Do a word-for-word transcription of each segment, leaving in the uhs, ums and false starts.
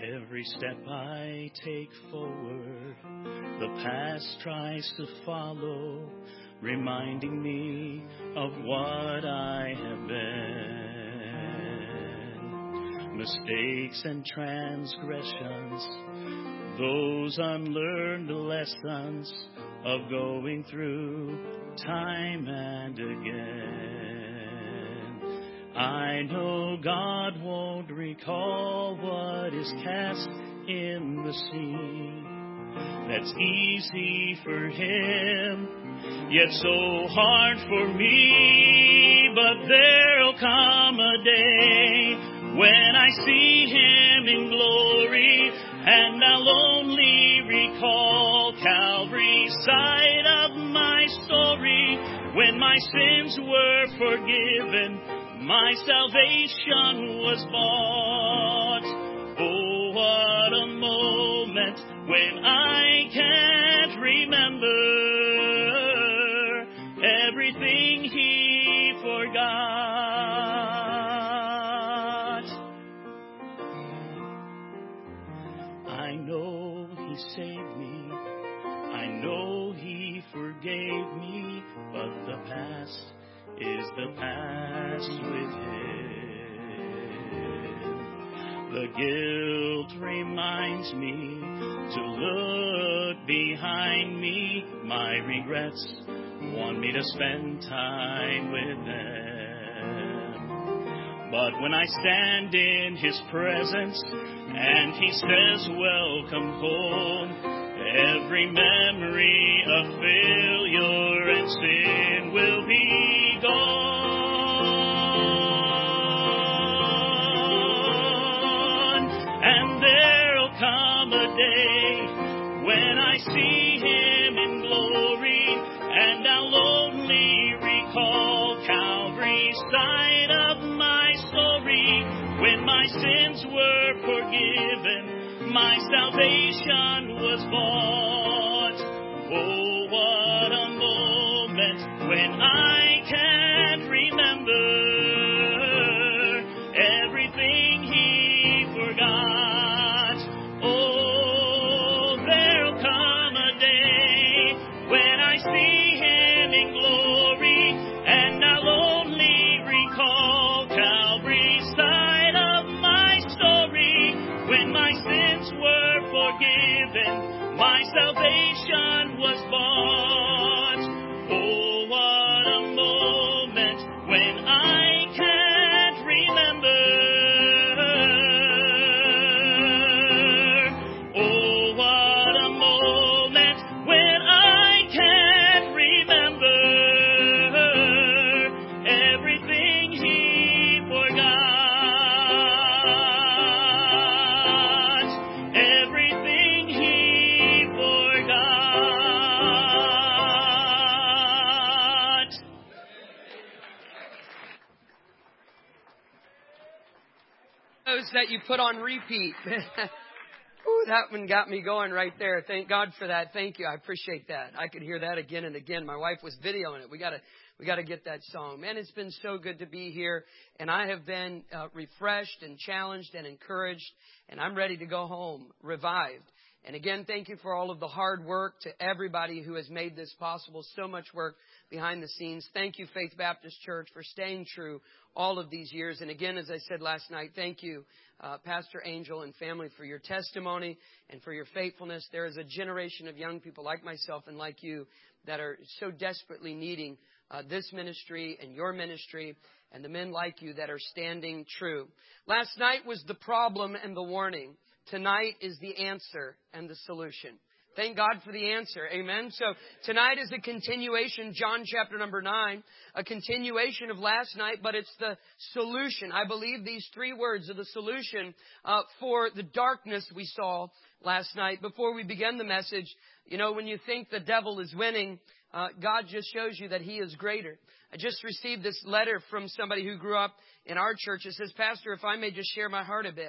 Every step I take forward, the past tries to follow, reminding me of what I have been. Mistakes and transgressions, those unlearned lessons of going through time and again. I know God won't recall what is cast in the sea. That's easy for Him, yet so hard for me. But there'll come a day when I see Him in glory, and I'll only recall Calvary's side of my story. When my sins were forgiven, my salvation was bought. Oh, what a moment when I can't remember everything He forgot. I know He saved me, I know He forgave me, but the past is the past with Him. The guilt reminds me to look behind me. My regrets want me to spend time with them. But when I stand in His presence and He says, welcome home, every memory of failure and sin will be gone. And there'll come a day when I see Him in glory, and I'll only recall Calvary's side of my story. When my sins were forgiven, my salvation was bought. Oh, what a moment when I can't remember everything He forgot. Oh, there'll come a day when I see Him in glory, and I'll only recall Calvary's side of my story. When my sins were forgiven, my salvation was bought. Oh, what a moment when I can't remember. Oh, what a moment when I can't remember everything He forgot. Everything He forgot. Those that you put on repeat. Ooh, that one got me going right there. Thank God for that. Thank you. I appreciate that. I could hear that again and again. My wife was videoing it. We got to we got to get that song. Man, it's been so good to be here. And I have been uh, refreshed and challenged and encouraged. And I'm ready to go home, revived. And again, thank you for all of the hard work to everybody who has made this possible. So much work behind the scenes. Thank you, Faith Baptist Church, for staying true all of these years. And again, as I said last night, thank you, uh, Pastor Angel and family, for your testimony and for your faithfulness. There is a generation of young people like myself and like you that are so desperately needing uh, this ministry and your ministry, and the men like you that are standing true. Last night was the problem and the warning. Tonight is the answer and the solution. Thank God for the answer. Amen. So tonight is a continuation, John chapter number nine, a continuation of last night, but it's the solution. I believe these three words are the solution uh, for the darkness we saw last night. Before we begin the message, you know, when you think the devil is winning, uh, God just shows you that He is greater. I just received this letter from somebody who grew up in our church. It says, Pastor, if I may just share my heart a bit.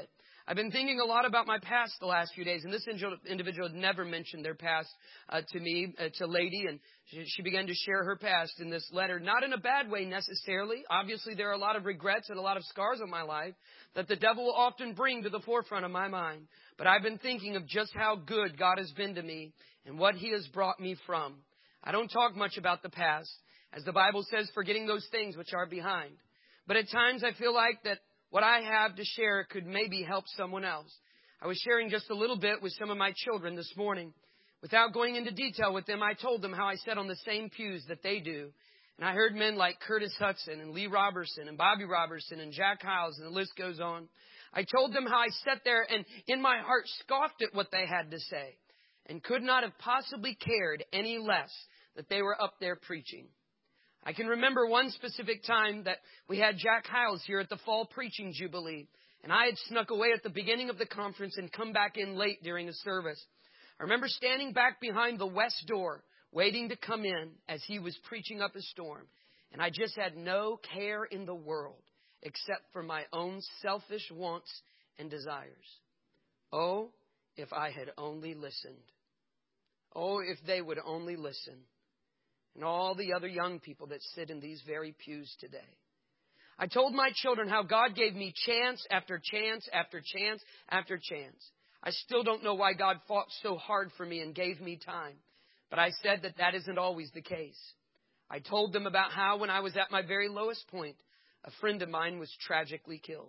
I've been thinking a lot about my past the last few days, and this individual had never mentioned their past uh, to me. It's a lady, and she, she began to share her past in this letter, not in a bad way necessarily. Obviously, there are a lot of regrets and a lot of scars in my life that the devil will often bring to the forefront of my mind. But I've been thinking of just how good God has been to me and what He has brought me from. I don't talk much about the past, as the Bible says, forgetting those things which are behind. But at times I feel like that what I have to share could maybe help someone else. I was sharing just a little bit with some of my children this morning. Without going into detail with them, I told them how I sat on the same pews that they do. And I heard men like Curtis Hudson and Lee Robertson and Bobby Robertson and Jack Hyles, and the list goes on. I told them how I sat there and in my heart scoffed at what they had to say and could not have possibly cared any less that they were up there preaching. I can remember one specific time that we had Jack Hyles here at the Fall Preaching Jubilee, and I had snuck away at the beginning of the conference and come back in late during a service. I remember standing back behind the west door, waiting to come in as he was preaching up a storm, and I just had no care in the world except for my own selfish wants and desires. Oh, if I had only listened. Oh, if they would only listen. And all the other young people that sit in these very pews today. I told my children how God gave me chance after chance after chance after chance. I still don't know why God fought so hard for me and gave me time. But I said that that isn't always the case. I told them about how when I was at my very lowest point, a friend of mine was tragically killed.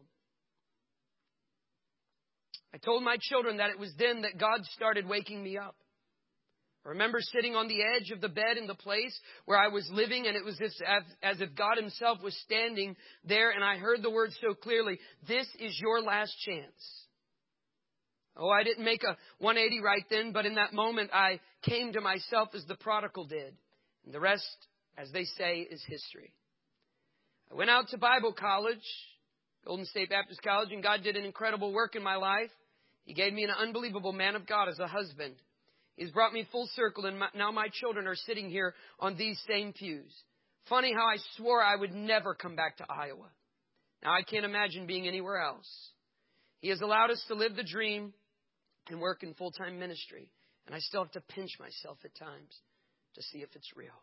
I told my children that it was then that God started waking me up. I remember sitting on the edge of the bed in the place where I was living, and it was this, as, as if God Himself was standing there, and I heard the words so clearly, "This is your last chance." Oh, I didn't make a one eighty right then, but in that moment I came to myself as the prodigal did. And the rest, as they say, is history. I went out to Bible college, Golden State Baptist College, and God did an incredible work in my life. He gave me an unbelievable man of God as a husband. He's brought me full circle, and my, now my children are sitting here on these same pews. Funny how I swore I would never come back to Iowa. Now I can't imagine being anywhere else. He has allowed us to live the dream and work in full-time ministry. And I still have to pinch myself at times to see if it's real.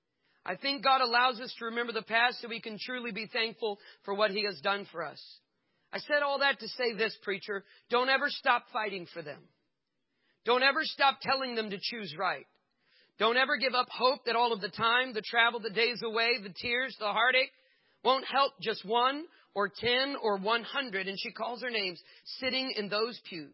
I think God allows us to remember the past so we can truly be thankful for what He has done for us. I said all that to say this, preacher. Don't ever stop fighting for them. Don't ever stop telling them to choose right. Don't ever give up hope that all of the time, the travel, the days away, the tears, the heartache won't help just one or ten or one hundred, and she calls her names, sitting in those pews.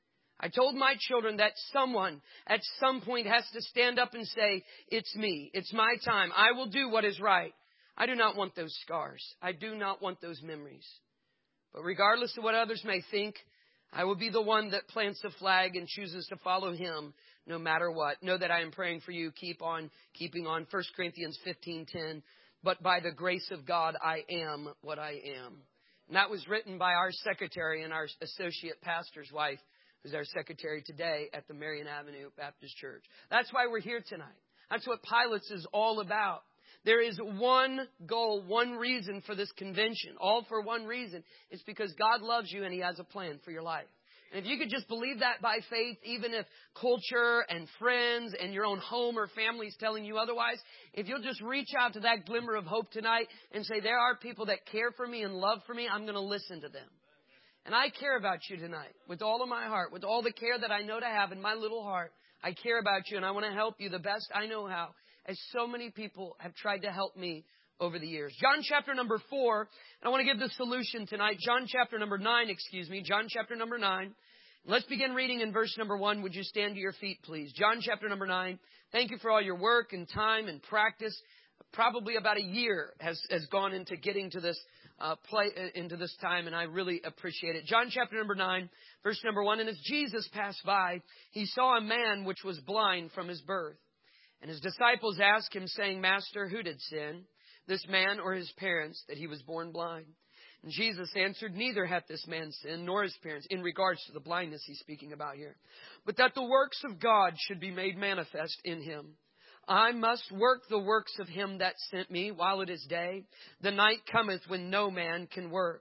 I told my children that someone at some point has to stand up and say, "It's me. It's my time. I will do what is right." I do not want those scars. I do not want those memories. But regardless of what others may think, I will be the one that plants a flag and chooses to follow Him no matter what. Know that I am praying for you. Keep on keeping on. First Corinthians fifteen ten. But by the grace of God, I am what I am. And that was written by our secretary and our associate pastor's wife, who's our secretary today at the Marion Avenue Baptist Church. That's why we're here tonight. That's what Pilots is all about. There is one goal, one reason for this convention, all for one reason. It's because God loves you and He has a plan for your life. And if you could just believe that by faith, even if culture and friends and your own home or family is telling you otherwise, if you'll just reach out to that glimmer of hope tonight and say, there are people that care for me and love for me, I'm going to listen to them. And I care about you tonight with all of my heart, with all the care that I know to have in my little heart. I care about you and I want to help you the best I know how, as so many people have tried to help me over the years. John chapter number four, and I want to give the solution tonight. John chapter number nine, excuse me, John chapter number nine. Let's begin reading in verse number one. Would you stand to your feet, please? John chapter number nine. Thank you for all your work and time and practice. Probably about a year has, has gone into getting to this uh, play into this time, and I really appreciate it. John chapter number nine, verse number one. And as Jesus passed by, He saw a man which was blind from his birth. And His disciples asked Him, saying, Master, who did sin, this man or his parents, that he was born blind? And Jesus answered, neither hath this man sinned, nor his parents, in regards to the blindness He's speaking about here, but that the works of God should be made manifest in him. I must work the works of Him that sent me while it is day. The night cometh when no man can work.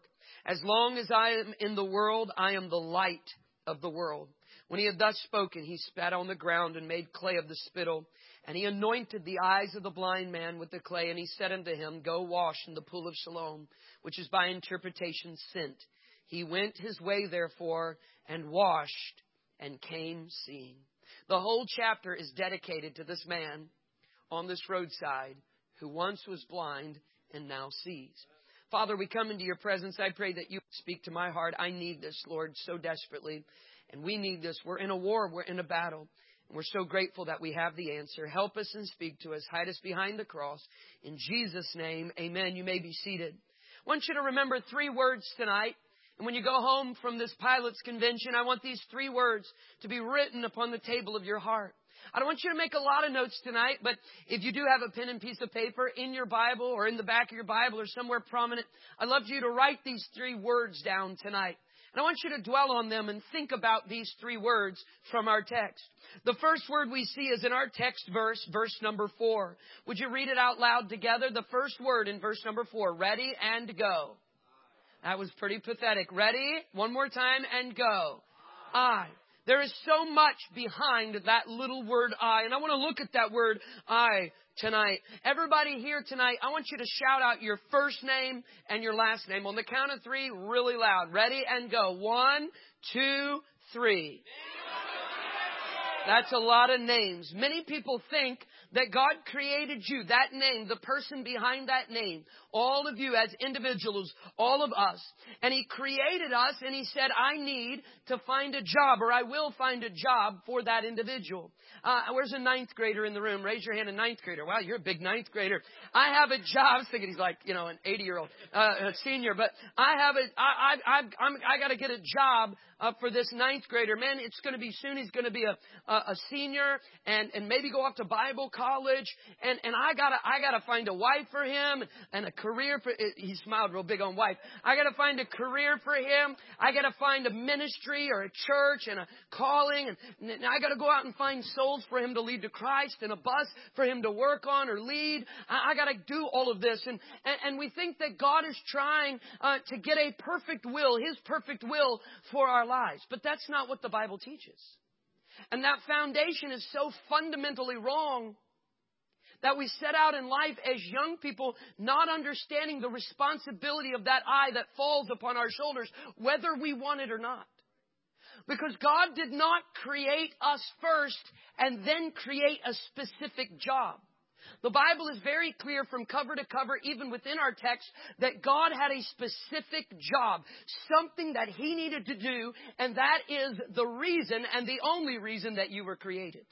As long as I am in the world, I am the light of the world. When he had thus spoken, he spat on the ground and made clay of the spittle. And he anointed the eyes of the blind man with the clay. And he said unto him, Go wash in the pool of Siloam, which is by interpretation sent. He went his way, therefore, and washed and came seeing. The whole chapter is dedicated to this man on this roadside who once was blind and now sees. Father, we come into your presence. I pray that you speak to my heart. I need this, Lord, so desperately. And we need this. We're in a war. We're in a battle. And we're so grateful that we have the answer. Help us and speak to us. Hide us behind the cross. In Jesus' name, amen. You may be seated. I want you to remember three words tonight. And when you go home from this Pilate's convention, I want these three words to be written upon the table of your heart. I don't want you to make a lot of notes tonight, but if you do have a pen and piece of paper in your Bible or in the back of your Bible or somewhere prominent, I'd love you to write these three words down tonight. And I want you to dwell on them and think about these three words from our text. The first word we see is in our text verse, verse number four. Would you read it out loud together? The first word in verse number four, ready and go. That was pretty pathetic. Ready? One more time and go. I. There is so much behind that little word I. And I want to look at that word I tonight. Everybody here tonight, I want you to shout out your first name and your last name. On the count of three, really loud. Ready and go. One, two, three. That's a lot of names. Many people think that God created you, that name, the person behind that name, all of you as individuals, all of us. And He created us and He said, I need to find a job, or I will find a job for that individual. Uh, where's a ninth grader in the room? Raise your hand, a ninth grader. Wow, you're a big ninth grader. I have a job. I was thinking he's like, you know, an eighty-year-old uh, a senior. But I have a, I, I, I, I'm, I got to get a job uh, for this ninth grader. Man, it's going to be soon. He's going to be a, a, a senior and, and maybe go off to Bible college. And, and I got to, I got to find a wife for him and a career for, he smiled real big on wife. I got to find a career for him. I got to find a ministry or a church and a calling. And, and I got to go out and find souls for him to lead to Christ and a bus for him to work on or lead. I, I got to do all of this. And, and, and we think that God is trying uh, to get a perfect will, His perfect will for our lives. But that's not what the Bible teaches. And that foundation is so fundamentally wrong that we set out in life as young people not understanding the responsibility of that eye that falls upon our shoulders, whether we want it or not. Because God did not create us first and then create a specific job. The Bible is very clear from cover to cover, even within our text, that God had a specific job, something that He needed to do, and that is the reason and the only reason that you were created.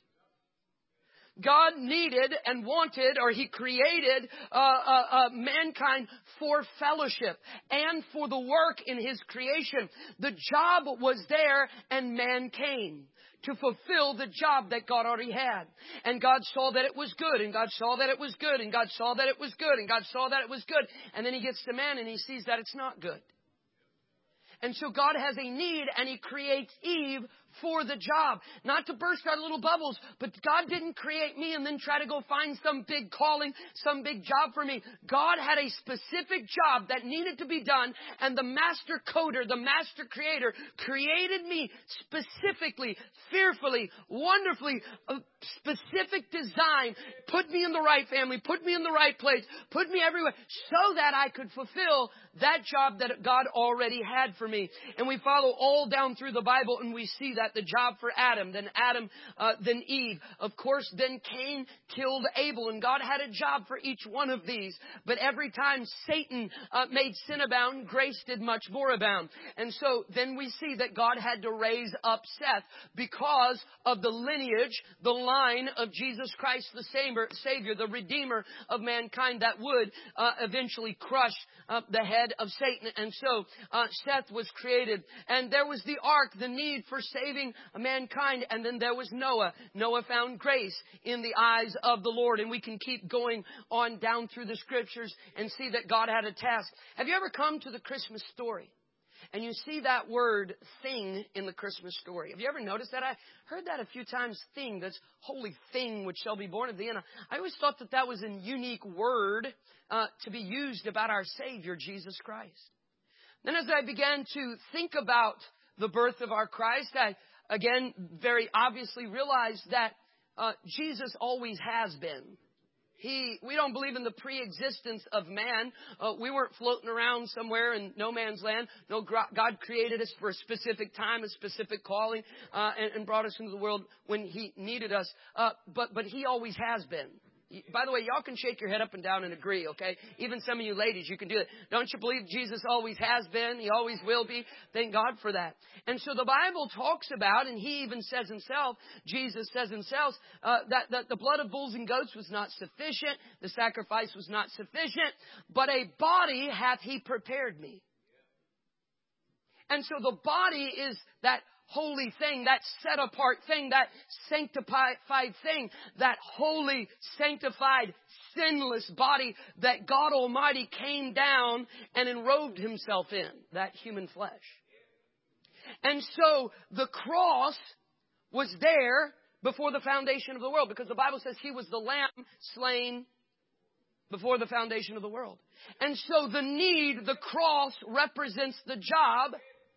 God needed and wanted, or He created uh, uh, uh, mankind for fellowship and for the work in His creation. The job was there and man came to fulfill the job that God already had. And God saw that it was good, and God saw that it was good, and God saw that it was good, and God saw that it was good. And then He gets to man and He sees that it's not good. And so God has a need and He creates Eve for the job. Not to burst our little bubbles, but God didn't create me and then try to go find some big calling, some big job for me. God had a specific job that needed to be done, and the master coder, the master creator, created me specifically, fearfully, wonderfully, a specific design, put me in the right family, put me in the right place, put me everywhere, so that I could fulfill that job that God already had for me. And we follow all down through the Bible, and we see that the job for Adam, then Adam, uh, then Eve. Of course, then Cain killed Abel, and God had a job for each one of these. But every time Satan uh, made sin abound, grace did much more abound. And so then we see that God had to raise up Seth because of the lineage, the line of Jesus Christ, the Savior, the Redeemer of mankind that would uh, eventually crush uh, the head of Satan. And so uh, Seth was created, and there was the ark, the need for saving mankind. And then there was Noah. Noah found grace in the eyes of the Lord. And we can keep going on down through the scriptures and see that God had a task. Have you ever come to the Christmas story and you see that word thing in the Christmas story? Have you ever noticed that? I heard that a few times, thing, that's holy thing which shall be born of thee. And I always thought that that was a unique word uh, to be used about our Savior, Jesus Christ. Then as I began to think about the birth of our Christ, I again very obviously realized that uh, Jesus always has been. He, we don't believe in the pre-existence of man. Uh, we weren't floating around somewhere in no man's land. No, God created us for a specific time, a specific calling, uh, and, and brought us into the world when He needed us. Uh, but, but He always has been. By the way, y'all can shake your head up and down and agree, okay? Even some of you ladies, you can do it. Don't you believe Jesus always has been? He always will be. Thank God for that. And so the Bible talks about, and He even says Himself, Jesus says Himself, uh, that, that the blood of bulls and goats was not sufficient. The sacrifice was not sufficient. But a body hath He prepared me. And so the body is that holy thing, that set apart thing, that sanctified thing, that holy, sanctified, sinless body that God Almighty came down and enrobed Himself in, that human flesh. And so the cross was there before the foundation of the world, because the Bible says He was the lamb slain before the foundation of the world. And so the need, the cross represents the job.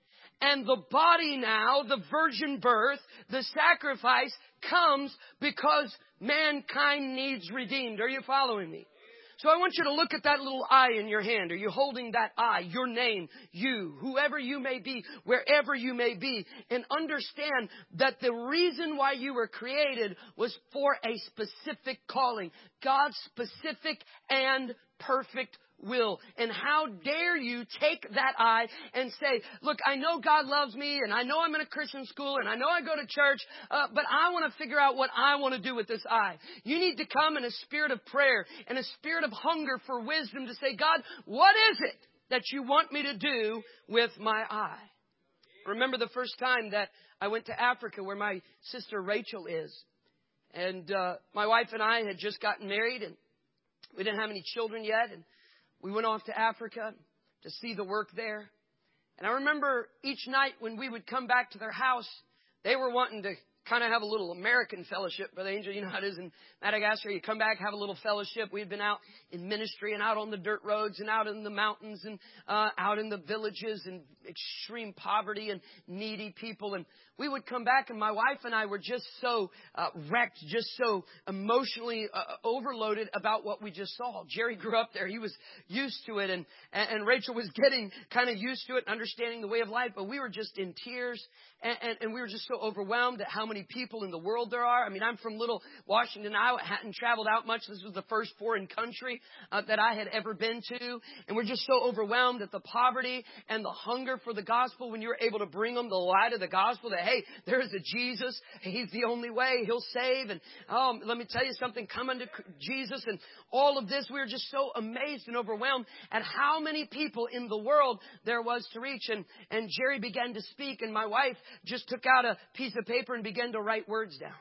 And the body now, the virgin birth, the sacrifice comes because mankind needs redeemed. Are you following me? So I want you to look at that little eye in your hand. Are you holding that eye, your name, you, whoever you may be, wherever you may be, and understand that the reason why you were created was for a specific calling, God's specific and perfect will. And how dare you take that eye and say, look, I know God loves me, and I know I'm in a Christian school, and I know I go to church, uh, but I want to figure out what I want to do with this eye. You need to come in a spirit of prayer and a spirit of hunger for wisdom to say, God, what is it that you want me to do with my eye? I remember the first time that I went to Africa, where my sister Rachel is. And uh, my wife and I had just gotten married, and we didn't have any children yet, and we went off to Africa to see the work there. And I remember each night when we would come back to their house, they were wanting to kind of have a little American fellowship, Brother Angel. You know how it is in Madagascar. You come back, have a little fellowship. We had been out in ministry and out on the dirt roads and out in the mountains and uh, out in the villages and extreme poverty and needy people. And we would come back, and my wife and I were just so uh, wrecked, just so emotionally uh, overloaded about what we just saw. Jerry grew up there. He was used to it. And, and Rachel was getting kind of used to it and understanding the way of life. But we were just in tears. And, and, and we were just so overwhelmed at how many people in the world there are. I mean, I'm from little Washington, Iowa. I hadn't traveled out much. This was the first foreign country uh, that I had ever been to. And we're just so overwhelmed at the poverty and the hunger for the gospel when you're able to bring them the light of the gospel that, hey, there is a Jesus. He's the only way. He'll save. And oh, let me tell you something, come unto Jesus. And all of this, we were just so amazed and overwhelmed at how many people in the world there was to reach. And, and Jerry began to speak, and my wife just took out a piece of paper and began to write words down.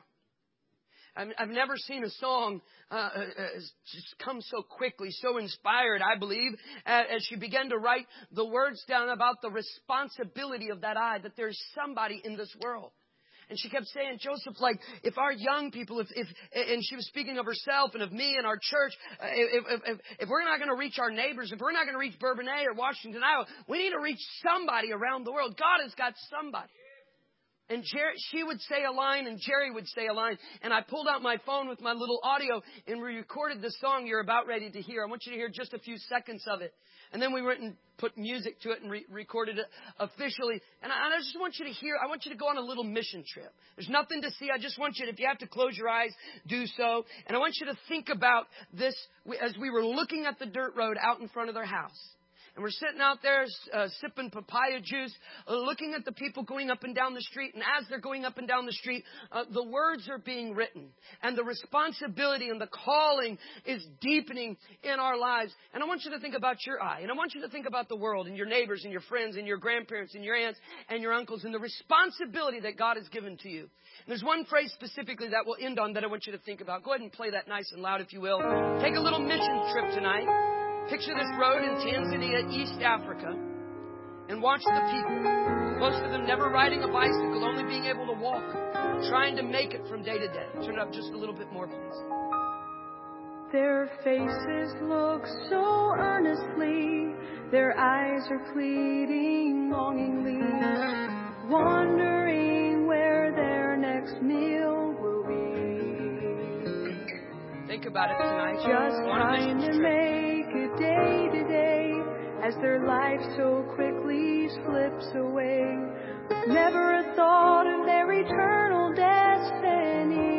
I've never seen a song uh, just come so quickly, so inspired, I believe, as she began to write the words down about the responsibility of that eye, that there's somebody in this world. And she kept saying, Joseph, like, if our young people, if, if and she was speaking of herself and of me and our church, if, if, if, if we're not going to reach our neighbors, if we're not going to reach Bourbonnais or Washington, Iowa, we need to reach somebody around the world. God has got somebody. And Jerry, she would say a line, and Jerry would say a line. And I pulled out my phone with my little audio, and we recorded the song you're about ready to hear. I want you to hear just a few seconds of it. And then we went and put music to it and re- recorded it officially. And I, and I just want you to hear, I want you to go on a little mission trip. There's nothing to see. I just want you to, if you have to close your eyes, do so. And I want you to think about this as we were looking at the dirt road out in front of their house. And we're sitting out there uh, sipping papaya juice, uh, looking at the people going up and down the street. And as they're going up and down the street, uh, the words are being written. And the responsibility and the calling is deepening in our lives. And I want you to think about your eye. And I want you to think about the world and your neighbors and your friends and your grandparents and your aunts and your uncles and the responsibility that God has given to you. And there's one phrase specifically that we'll end on that I want you to think about. Go ahead and play that nice and loud if you will. Take a little mission trip tonight. Picture this road in Tanzania, East Africa, and watch the people. Most of them never riding a bicycle, only being able to walk, trying to make it from day to day. Turn it up just a little bit more, please. Their faces look so earnestly, their eyes are pleading longingly, wondering where their next meal will be. Think about it tonight. Just trying to make a day to day as their life so quickly slips away, with never a thought of their eternal destiny.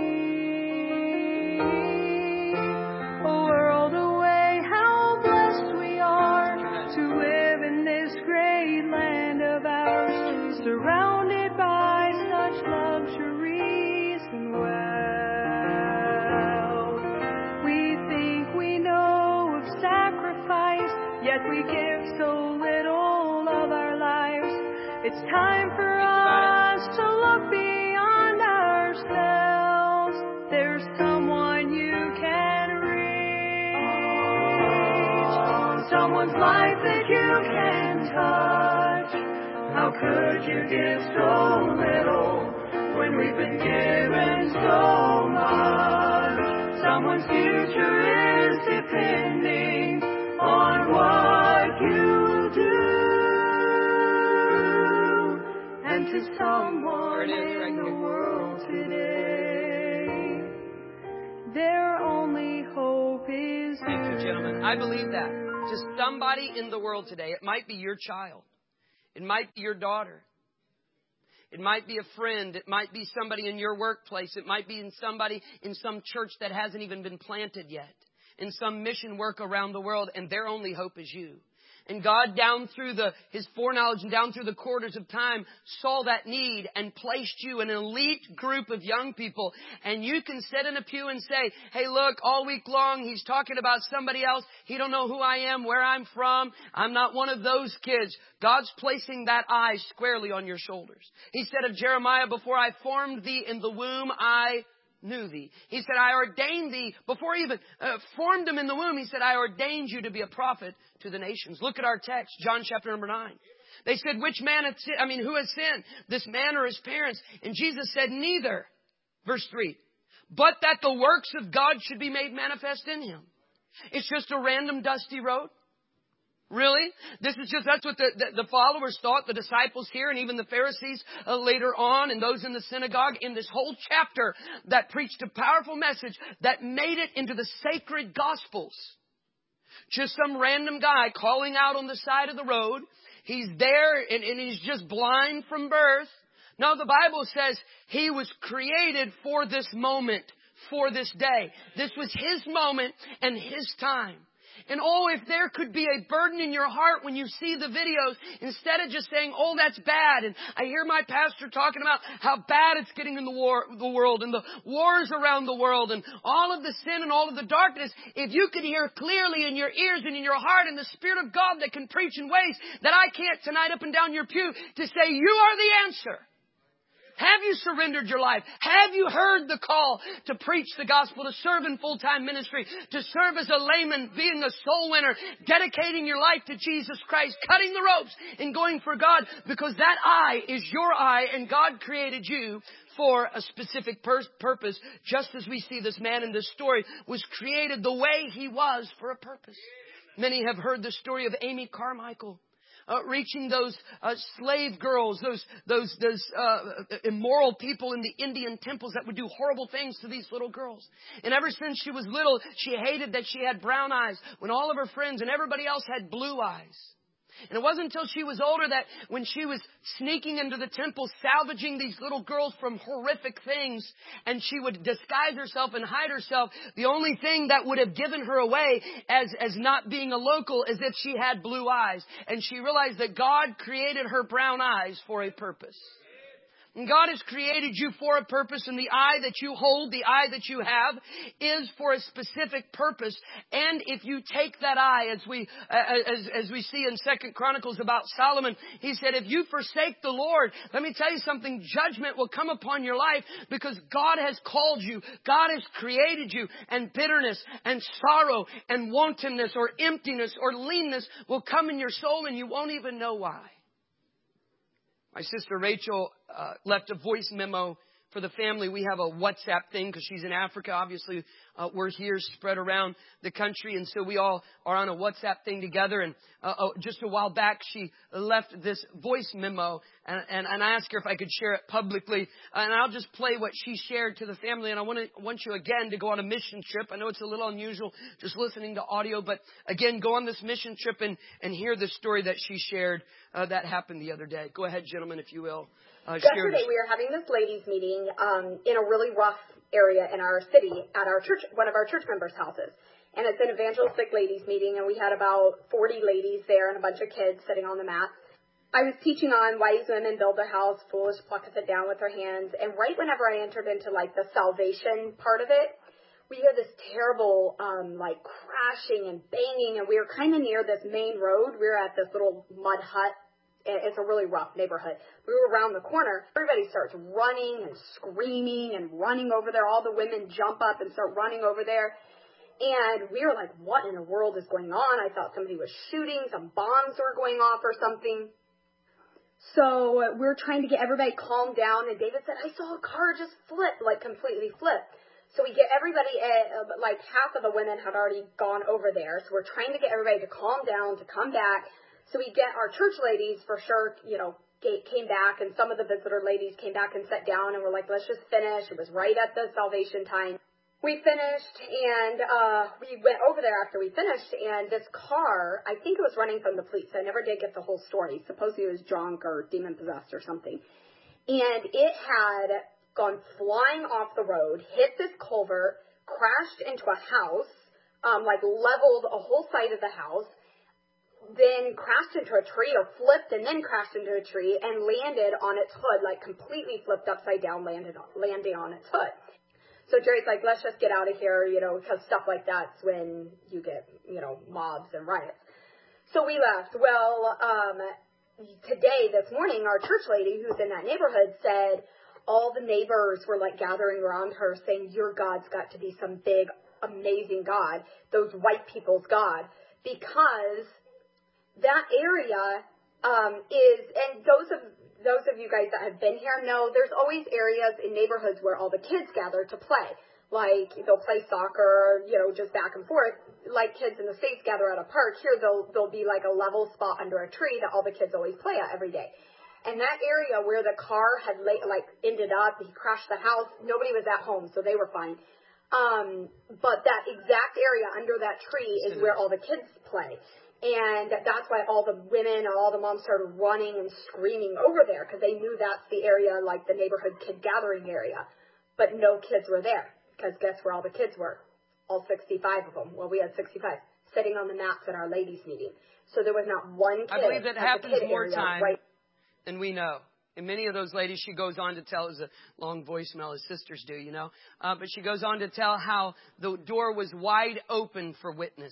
A world away, how blessed we are to live in this great land of ours, surrounded by such luxuries and wealth. We think we know of sacrifice, yet we give so little of our lives. It's time for us to look beyond ourselves. There's someone you can reach, someone's life that you can touch. How could you give so little when we've been given so much? Someone's future is depending on what you do. And to someone in the world today, their only hope is you. Thank you, gentlemen. I believe that. To somebody in the world today, it might be your child. It might be your daughter. It might be a friend. It might be somebody in your workplace. It might be in somebody in some church that hasn't even been planted yet, in some mission work around the world, and their only hope is you. And God, down through the His foreknowledge and down through the quarters of time, saw that need and placed you in an elite group of young people. And you can sit in a pew and say, hey, look, all week long He's talking about somebody else. He don't know who I am, where I'm from. I'm not one of those kids. God's placing that eye squarely on your shoulders. He said of Jeremiah, before I formed thee in the womb, I knew thee. He said, I ordained thee before he even uh, formed him in the womb. He said, I ordained you to be a prophet to the nations. Look at our text, John chapter number nine. They said, which man hath sinned? I mean, who has sinned? This man or his parents? And Jesus said, neither. Verse three. But that the works of God should be made manifest in him. It's just a random dusty road. Really? This is just, that's what the, the, the followers thought, the disciples here, and even the Pharisees uh, later on, and those in the synagogue, in this whole chapter that preached a powerful message that made it into the sacred Gospels. Just some random guy calling out on the side of the road. He's there and, and he's just blind from birth. No, the Bible says he was created for this moment, for this day. This was his moment and his time. And oh, if there could be a burden in your heart when you see the videos, instead of just saying, oh, that's bad. And I hear my pastor talking about how bad it's getting in the war, the world and the wars around the world and all of the sin and all of the darkness. If you could hear clearly in your ears and in your heart and the Spirit of God that can preach in ways that I can't tonight up and down your pew to say, you are the answer. Have you surrendered your life? Have you heard the call to preach the gospel, to serve in full-time ministry, to serve as a layman, being a soul winner, dedicating your life to Jesus Christ, cutting the ropes and going for God? Because that eye is your eye and God created you for a specific pur- purpose. Just as we see this man in this story was created the way he was for a purpose. Many have heard the story of Amy Carmichael. Uh, reaching those uh, slave girls, those those those uh, immoral people in the Indian temples that would do horrible things to these little girls. And ever since she was little, she hated that she had brown eyes when all of her friends and everybody else had blue eyes. And it wasn't until she was older that when she was sneaking into the temple, salvaging these little girls from horrific things, and she would disguise herself and hide herself, the only thing that would have given her away as, as not being a local is if she had blue eyes. And she realized that God created her brown eyes for a purpose. And God has created you for a purpose, and the eye that you hold, the eye that you have, is for a specific purpose. And if you take that eye, as we as, as we see in Second Chronicles about Solomon, he said, if you forsake the Lord, let me tell you something, judgment will come upon your life because God has called you, God has created you, and bitterness and sorrow and wantonness or emptiness or leanness will come in your soul and you won't even know why. My sister Rachel uh, left a voice memo for the family. We have a WhatsApp thing because she's in Africa. Obviously, Uh, we're here spread around the country. And so we all are on a WhatsApp thing together. And uh, oh, just a while back, she left this voice memo. And, and, and I asked her if I could share it publicly. And I'll just play what she shared to the family. And I want to want you again to go on a mission trip. I know it's a little unusual just listening to audio. But again, go on this mission trip and, and hear the story that she shared uh, that happened the other day. Go ahead, gentlemen, if you will. Uh, Yesterday we were having this ladies meeting um, in a really rough area in our city at our church, one of our church members' houses. And it's an evangelistic ladies meeting, and we had about forty ladies there and a bunch of kids sitting on the mat. I was teaching on wise women build a house, foolish plucketh it down with her hands. And right whenever I entered into like the salvation part of it, we hear this terrible um, like crashing and banging, and we were kind of near this main road. We were at this little mud hut. It's a really rough neighborhood. We were around the corner. Everybody starts running and screaming and running over there. All the women jump up and start running over there. And we were like, what in the world is going on? I thought somebody was shooting. Some bombs were going off or something. So we're trying to get everybody calmed down. And David said, I saw a car just flip, like completely flip. So we get everybody, uh, like half of the women had already gone over there. So we're trying to get everybody to calm down, to come back. So we get our church ladies for sure, you know, came back, and some of the visitor ladies came back and sat down and were like, let's just finish. It was right at the salvation time. We finished, and uh, we went over there after we finished, and this car, I think it was running from the police. I never did get the whole story. Supposedly it was drunk or demon-possessed or something. And it had gone flying off the road, hit this culvert, crashed into a house, um, like leveled a whole side of the house, then crashed into a tree or flipped and then crashed into a tree and landed on its hood, like completely flipped upside down, landed on, landing on its hood. So Jerry's like, let's just get out of here, you know, because stuff like that's when you get, you know, mobs and riots. So we left. Well, um, today, this morning, our church lady who's in that neighborhood said all the neighbors were like gathering around her saying, your God's got to be some big, amazing God, those white people's God, because that area um, is, and those of those of you guys that have been here know there's always areas in neighborhoods where all the kids gather to play. Like they'll play soccer, you know, just back and forth. Like kids in the States gather at a park. Here they'll there'll be like a level spot under a tree that all the kids always play at every day. And that area where the car had la- like ended up, he crashed the house. Nobody was at home, so they were fine. Um, but that exact area under that tree is where all the kids play. And that's why all the women and all the moms started running and screaming over there, because they knew that's the area, like the neighborhood kid gathering area. But no kids were there, because guess where all the kids were? All sixty-five of them. Well, we had sixty-five sitting on the mats at our ladies' meeting. So there was not one kid. I believe that happens more time right than we know. And many of those ladies, she goes on to tell, is a long voicemail as sisters do, you know. Uh, but she goes on to tell how the door was wide open for witness,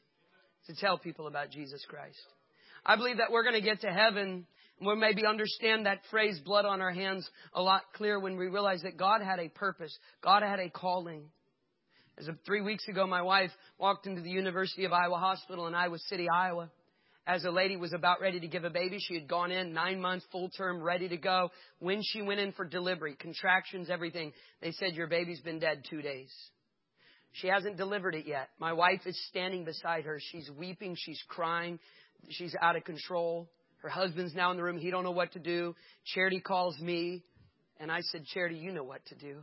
to tell people about Jesus Christ. I believe that we're going to get to heaven and we'll maybe understand that phrase, blood on our hands, a lot clearer when we realize that God had a purpose. God had a calling. As of three weeks ago, my wife walked into the University of Iowa Hospital in Iowa City, Iowa. As a lady was about ready to give a baby, she had gone in nine months, full term, ready to go. When she went in for delivery, contractions, everything, they said, your baby's been dead two days. She hasn't delivered it yet. My wife is standing beside her. She's weeping. She's crying. She's out of control. Her husband's now in the room. He don't know what to do. Charity calls me. And I said, Charity, you know what to do.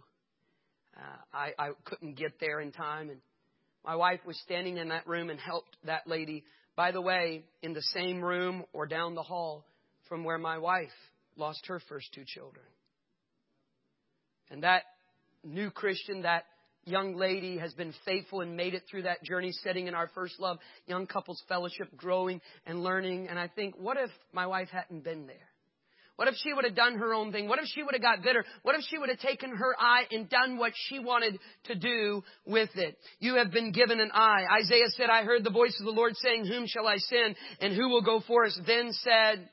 Uh, I, I couldn't get there in time. And my wife was standing in that room and helped that lady. By the way, in the same room or down the hall from where my wife lost her first two children. And that new Christian, that young lady has been faithful and made it through that journey, sitting in our First Love Young Couples Fellowship, growing and learning. And I think, what if my wife hadn't been there? What if she would have done her own thing? What if she would have got bitter? What if she would have taken her eye and done what she wanted to do with it? You have been given an eye. Isaiah said, I heard the voice of the Lord saying, whom shall I send and who will go for us? Then said,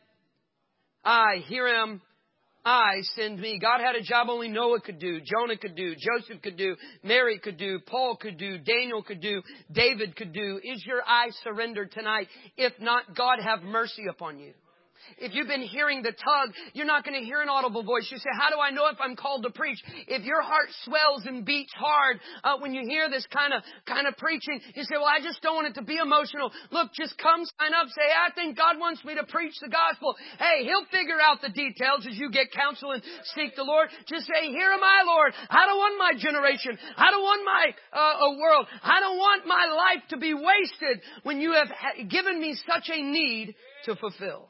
I, here am I, send me. God had a job only Noah could do, Jonah could do, Joseph could do, Mary could do, Paul could do, Daniel could do, David could do. Is your eye surrendered tonight? If not, God have mercy upon you. If you've been hearing the tug, you're not going to hear an audible voice. You say, how do I know if I'm called to preach? If your heart swells and beats hard uh, when you hear this kind of kind of preaching, you say, well, I just don't want it to be emotional. Look, just come sign up. Say, I think God wants me to preach the gospel. Hey, He'll figure out the details as you get counsel and seek the Lord. Just say, here am I, Lord. I don't want my generation. I don't want my uh, a world. I don't want my life to be wasted when you have given me such a need to fulfill.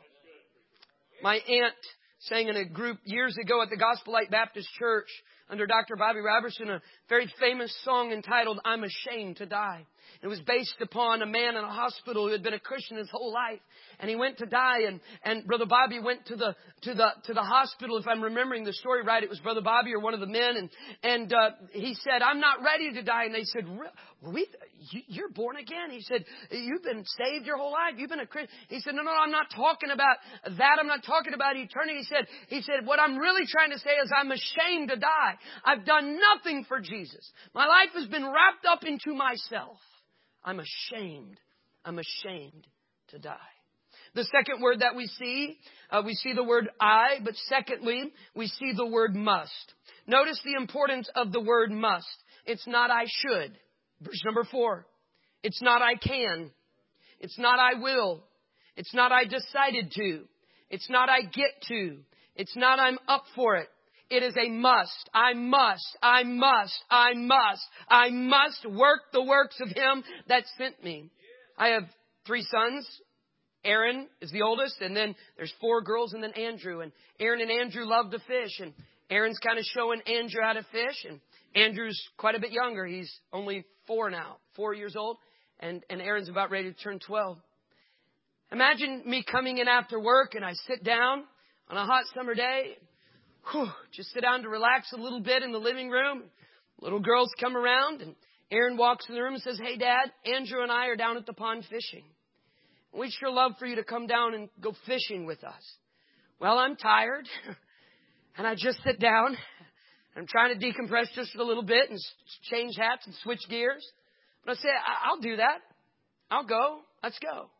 My aunt sang in a group years ago at the Gospel Light Baptist Church under Doctor Bobby Robertson a very famous song entitled, I'm Ashamed to Die. It was based upon a man in a hospital who had been a Christian his whole life. And he went to die, and, and Brother Bobby went to the to the to the hospital. If I'm remembering the story right, it was Brother Bobby or one of the men, and and uh, he said, "I'm not ready to die." And they said, "We, you're born again?" He said, "You've been saved your whole life. You've been a Christian." He said, "No, no, I'm not talking about that. I'm not talking about eternity." He said, "He said what I'm really trying to say is I'm ashamed to die. I've done nothing for Jesus. My life has been wrapped up into myself. I'm ashamed. I'm ashamed to die." The second word that we see, uh, we see the word I, but secondly, we see the word must. Notice the importance of the word must. It's not I should. Verse number four. It's not I can. It's not I will. It's not I decided to. It's not I get to. It's not I'm up for it. It is a must. I must. I must. I must. I must work the works of Him that sent me. I have three sons. Aaron is the oldest, and then there's four girls, and then Andrew. And Aaron and Andrew love to fish, and Aaron's kind of showing Andrew how to fish, and Andrew's quite a bit younger. He's only four now, four years old, and, and Aaron's about ready to turn twelve. Imagine me coming in after work, and I sit down on a hot summer day, whew, just sit down to relax a little bit in the living room. Little girls come around, and Aaron walks in the room and says, "Hey, Dad, Andrew and I are down at the pond fishing. We'd sure love for you to come down and go fishing with us." Well, I'm tired, and I just sit down. I'm trying to decompress just a little bit and change hats and switch gears. But I say, I'll do that. I'll go. Let's go.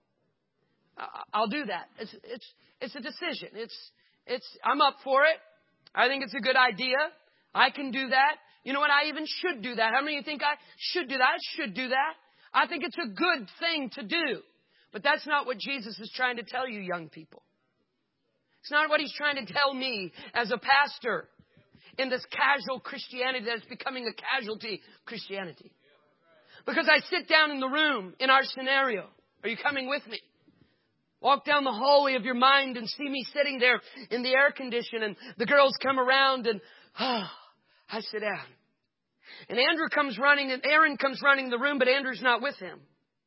I'll do that. It's it's it's a decision. It's it's I'm up for it. I think it's a good idea. I can do that. You know what? I even should do that. How many of you think I should do that? I should do that. I think it's a good thing to do. But that's not what Jesus is trying to tell you, young people. It's not what He's trying to tell me as a pastor in this casual Christianity that is becoming a casualty Christianity. Because I sit down in the room in our scenario. Are you coming with me? Walk down the hallway of your mind and see me sitting there in the air condition, and the girls come around, and oh, I sit down. And Andrew comes running, and Aaron comes running in the room, but Andrew's not with him.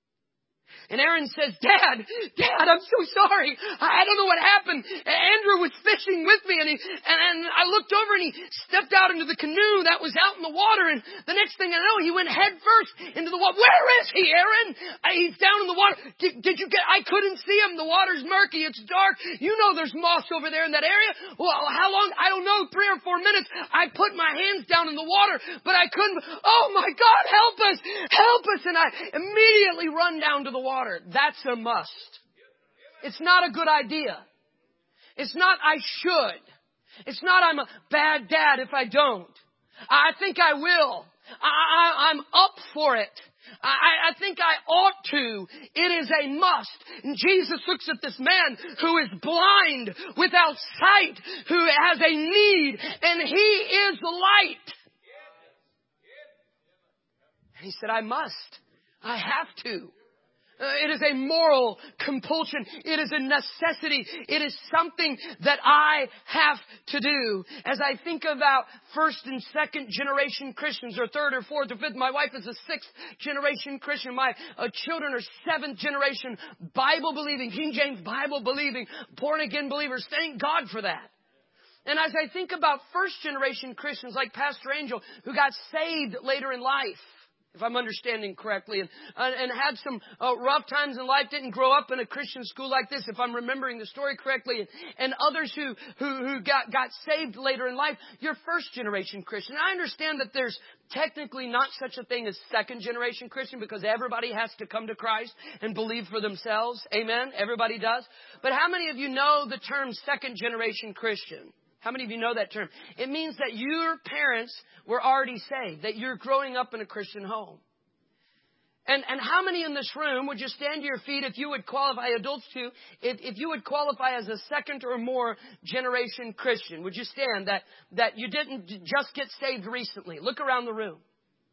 And Aaron says, Dad, Dad, I'm so sorry. I don't know what happened. Andrew was fishing with me, and he, and I looked over, and he stepped out into the canoe that was out in the water. And the next thing I know, he went head first into the water. Where is he, Aaron? He's down in the water. Did, did you get, I couldn't see him. The water's murky. It's dark. You know there's moss over there in that area. Well, how long? I don't know, three or four minutes. I put my hands down in the water, but I couldn't. Oh my God, help us. Help us. And I immediately run down to the water. That's a must. It's not a good idea. It's not I should. It's not I'm a bad dad if I don't. I think I will. I, I, I'm up for it. I, I think I ought to. It is a must. And Jesus looks at this man who is blind, without sight, who has a need, and he is the light. And he said, I must. I have to. Uh, it is a moral compulsion. It is a necessity. It is something that I have to do. As I think about first and second generation Christians, or third or fourth or fifth, my wife is a sixth generation Christian. My uh, children are seventh generation Bible believing, King James Bible believing, born again believers. Thank God for that. And as I think about first generation Christians like Pastor Angel, who got saved later in life, if I'm understanding correctly, and, uh, and had some uh, rough times in life, didn't grow up in a Christian school like this, if I'm remembering the story correctly, and, and others who, who, who got, got saved later in life, you're first generation Christian. I understand that there's technically not such a thing as second generation Christian because everybody has to come to Christ and believe for themselves. Amen? Everybody does. But how many of you know the term second generation Christian? How many of you know that term? It means that your parents were already saved, that you're growing up in a Christian home. And, and how many in this room would you stand to your feet if you would qualify, adults too, if, if you would qualify as a second or more generation Christian? Would you stand that, that you didn't just get saved recently? Look around the room.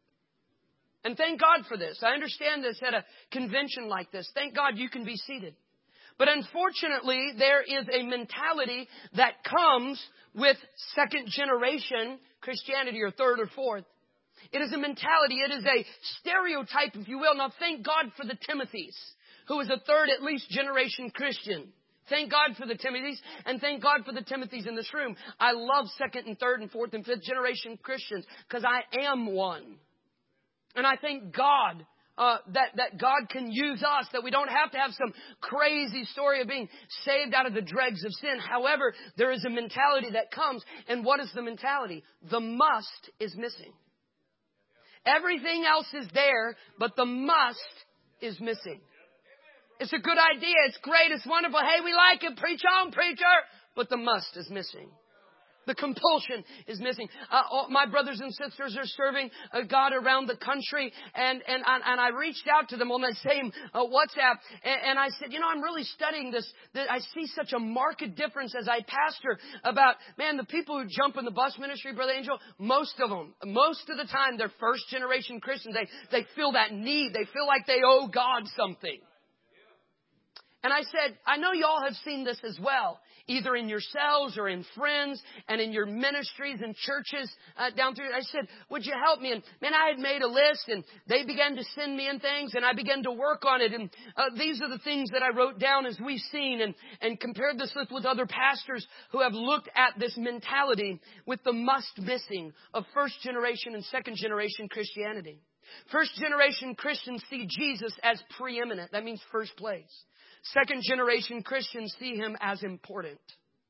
And thank God for this. I understand this at a convention like this. Thank God you can be seated. But unfortunately, there is a mentality that comes with second generation Christianity or third or fourth. It is a mentality. It is a stereotype, if you will. Now, thank God for the Timothys, who is a third, at least, generation Christian. Thank God for the Timothys, and thank God for the Timothys in this room. I love second and third and fourth and fifth generation Christians because I am one. And I thank God Uh, that, that God can use us, that we don't have to have some crazy story of being saved out of the dregs of sin. However, there is a mentality that comes. And what is the mentality? The must is missing. Everything else is there, but the must is missing. It's a good idea. It's great. It's wonderful. Hey, we like it. Preach on, preacher. But the must is missing. The compulsion is missing. Uh, all my brothers and sisters are serving uh, God around the country. And, and, and I reached out to them on that same uh, WhatsApp. And, and I said, you know, I'm really studying this. That I see such a marked difference as I pastor about, man, the people who jump in the bus ministry, Brother Angel, most of them, most of the time, they're first generation Christians. They, they feel that need. They feel like they owe God something. And I said, I know y'all have seen this as well, either in yourselves or in friends and in your ministries and churches uh, down through. I said, would you help me? And man, I had made a list and they began to send me in things and I began to work on it. And uh, these are the things that I wrote down as we've seen and, and compared this list with other pastors who have looked at this mentality with the must missing of first generation and second generation Christianity. First generation Christians see Jesus as preeminent. That means first place. Second generation Christians see him as important.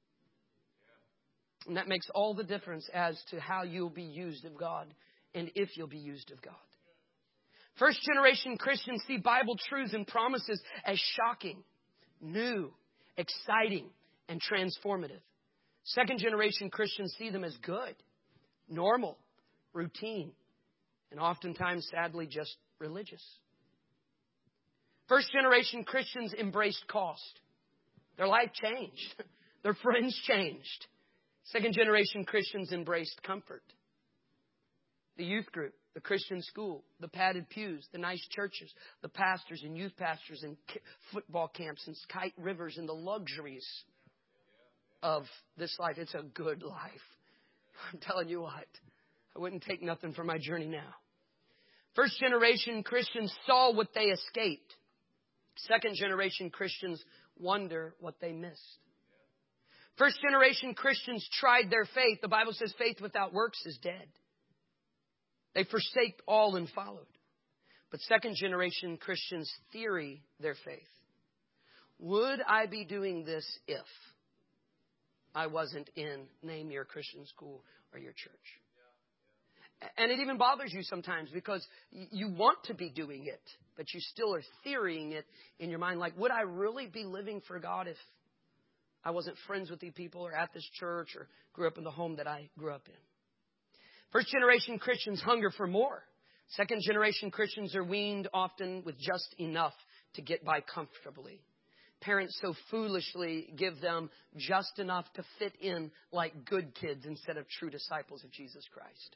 And that makes all the difference as to how you'll be used of God and if you'll be used of God. First generation Christians see Bible truths and promises as shocking, new, exciting, and transformative. Second generation Christians see them as good, normal, routine, and oftentimes, sadly, just religious. First generation Christians embraced cost. Their life changed. Their friends changed. Second generation Christians embraced comfort. The youth group, the Christian school, the padded pews, the nice churches, the pastors and youth pastors and football camps and kite rivers and the luxuries of this life. It's a good life. I'm telling you what. I wouldn't take nothing for my journey now. First generation Christians saw what they escaped. Second generation Christians wonder what they missed. First generation Christians tried their faith. The Bible says faith without works is dead. They forsake all and followed. But second generation Christians theory their faith. Would I be doing this if I wasn't in, name your Christian school or your church? And it even bothers you sometimes because you want to be doing it, but you still are theorying it in your mind. Like, would I really be living for God if I wasn't friends with these people or at this church or grew up in the home that I grew up in? First generation Christians hunger for more. Second generation Christians are weaned often with just enough to get by comfortably. Parents so foolishly give them just enough to fit in like good kids instead of true disciples of Jesus Christ.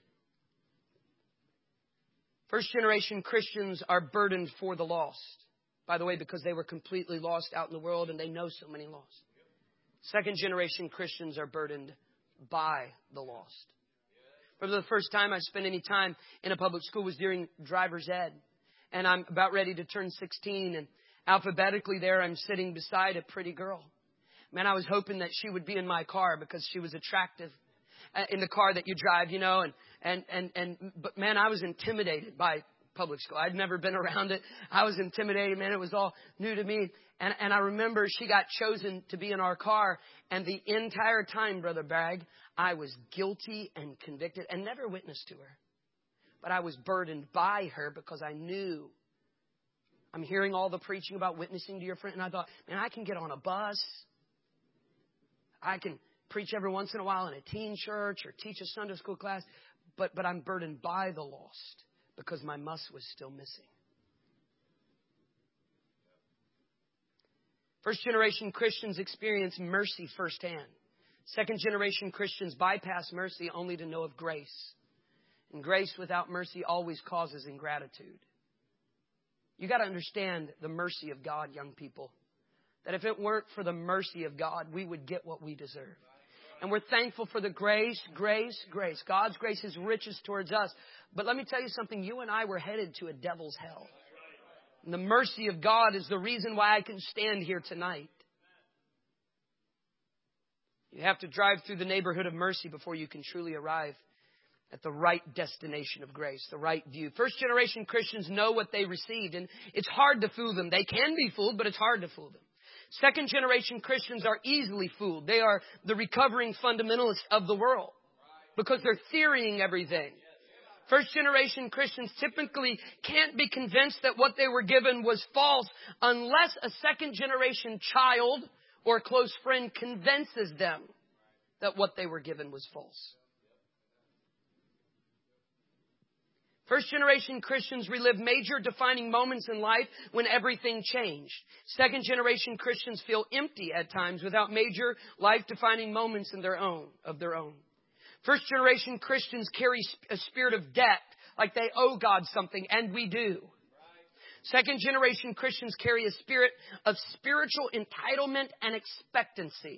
First generation Christians are burdened for the lost. By the way, because they were completely lost out in the world and they know so many lost. Second generation Christians are burdened by the lost. For the first time I spent any time in a public school was during driver's ed. And I'm about ready to turn sixteen. And alphabetically there I'm sitting beside a pretty girl. Man, I was hoping that she would be in my car because she was attractive. In the car that you drive, you know, and, and, and, and, but man, I was intimidated by public school. I'd never been around it. I was intimidated, man. It was all new to me. And, and I remember she got chosen to be in our car. And the entire time, Brother Bragg, I was guilty and convicted and never witnessed to her. But I was burdened by her because I knew. I'm hearing all the preaching about witnessing to your friend. And I thought, man, I can get on a bus. I can preach every once in a while in a teen church or teach a Sunday school class. But, but I'm burdened by the lost because my must was still missing. First generation Christians experience mercy firsthand. Second generation Christians bypass mercy only to know of grace. And grace without mercy always causes ingratitude. You got to understand the mercy of God, young people. That if it weren't for the mercy of God, we would get what we deserve. And we're thankful for the grace, grace, grace. God's grace is richest towards us. But let me tell you something. You and I were headed to a devil's hell. And the mercy of God is the reason why I can stand here tonight. You have to drive through the neighborhood of mercy before you can truly arrive at the right destination of grace, the right view. First generation Christians know what they received, and it's hard to fool them. They can be fooled, but it's hard to fool them. Second generation Christians are easily fooled. They are the recovering fundamentalists of the world because they're theorying everything. First generation Christians typically can't be convinced that what they were given was false unless a second generation child or close friend convinces them that what they were given was false. First generation Christians relive major defining moments in life when everything changed. Second generation Christians feel empty at times without major life defining moments in their own, of their own. First generation Christians carry a spirit of debt, like they owe God something, and we do. Second generation Christians carry a spirit of spiritual entitlement and expectancy.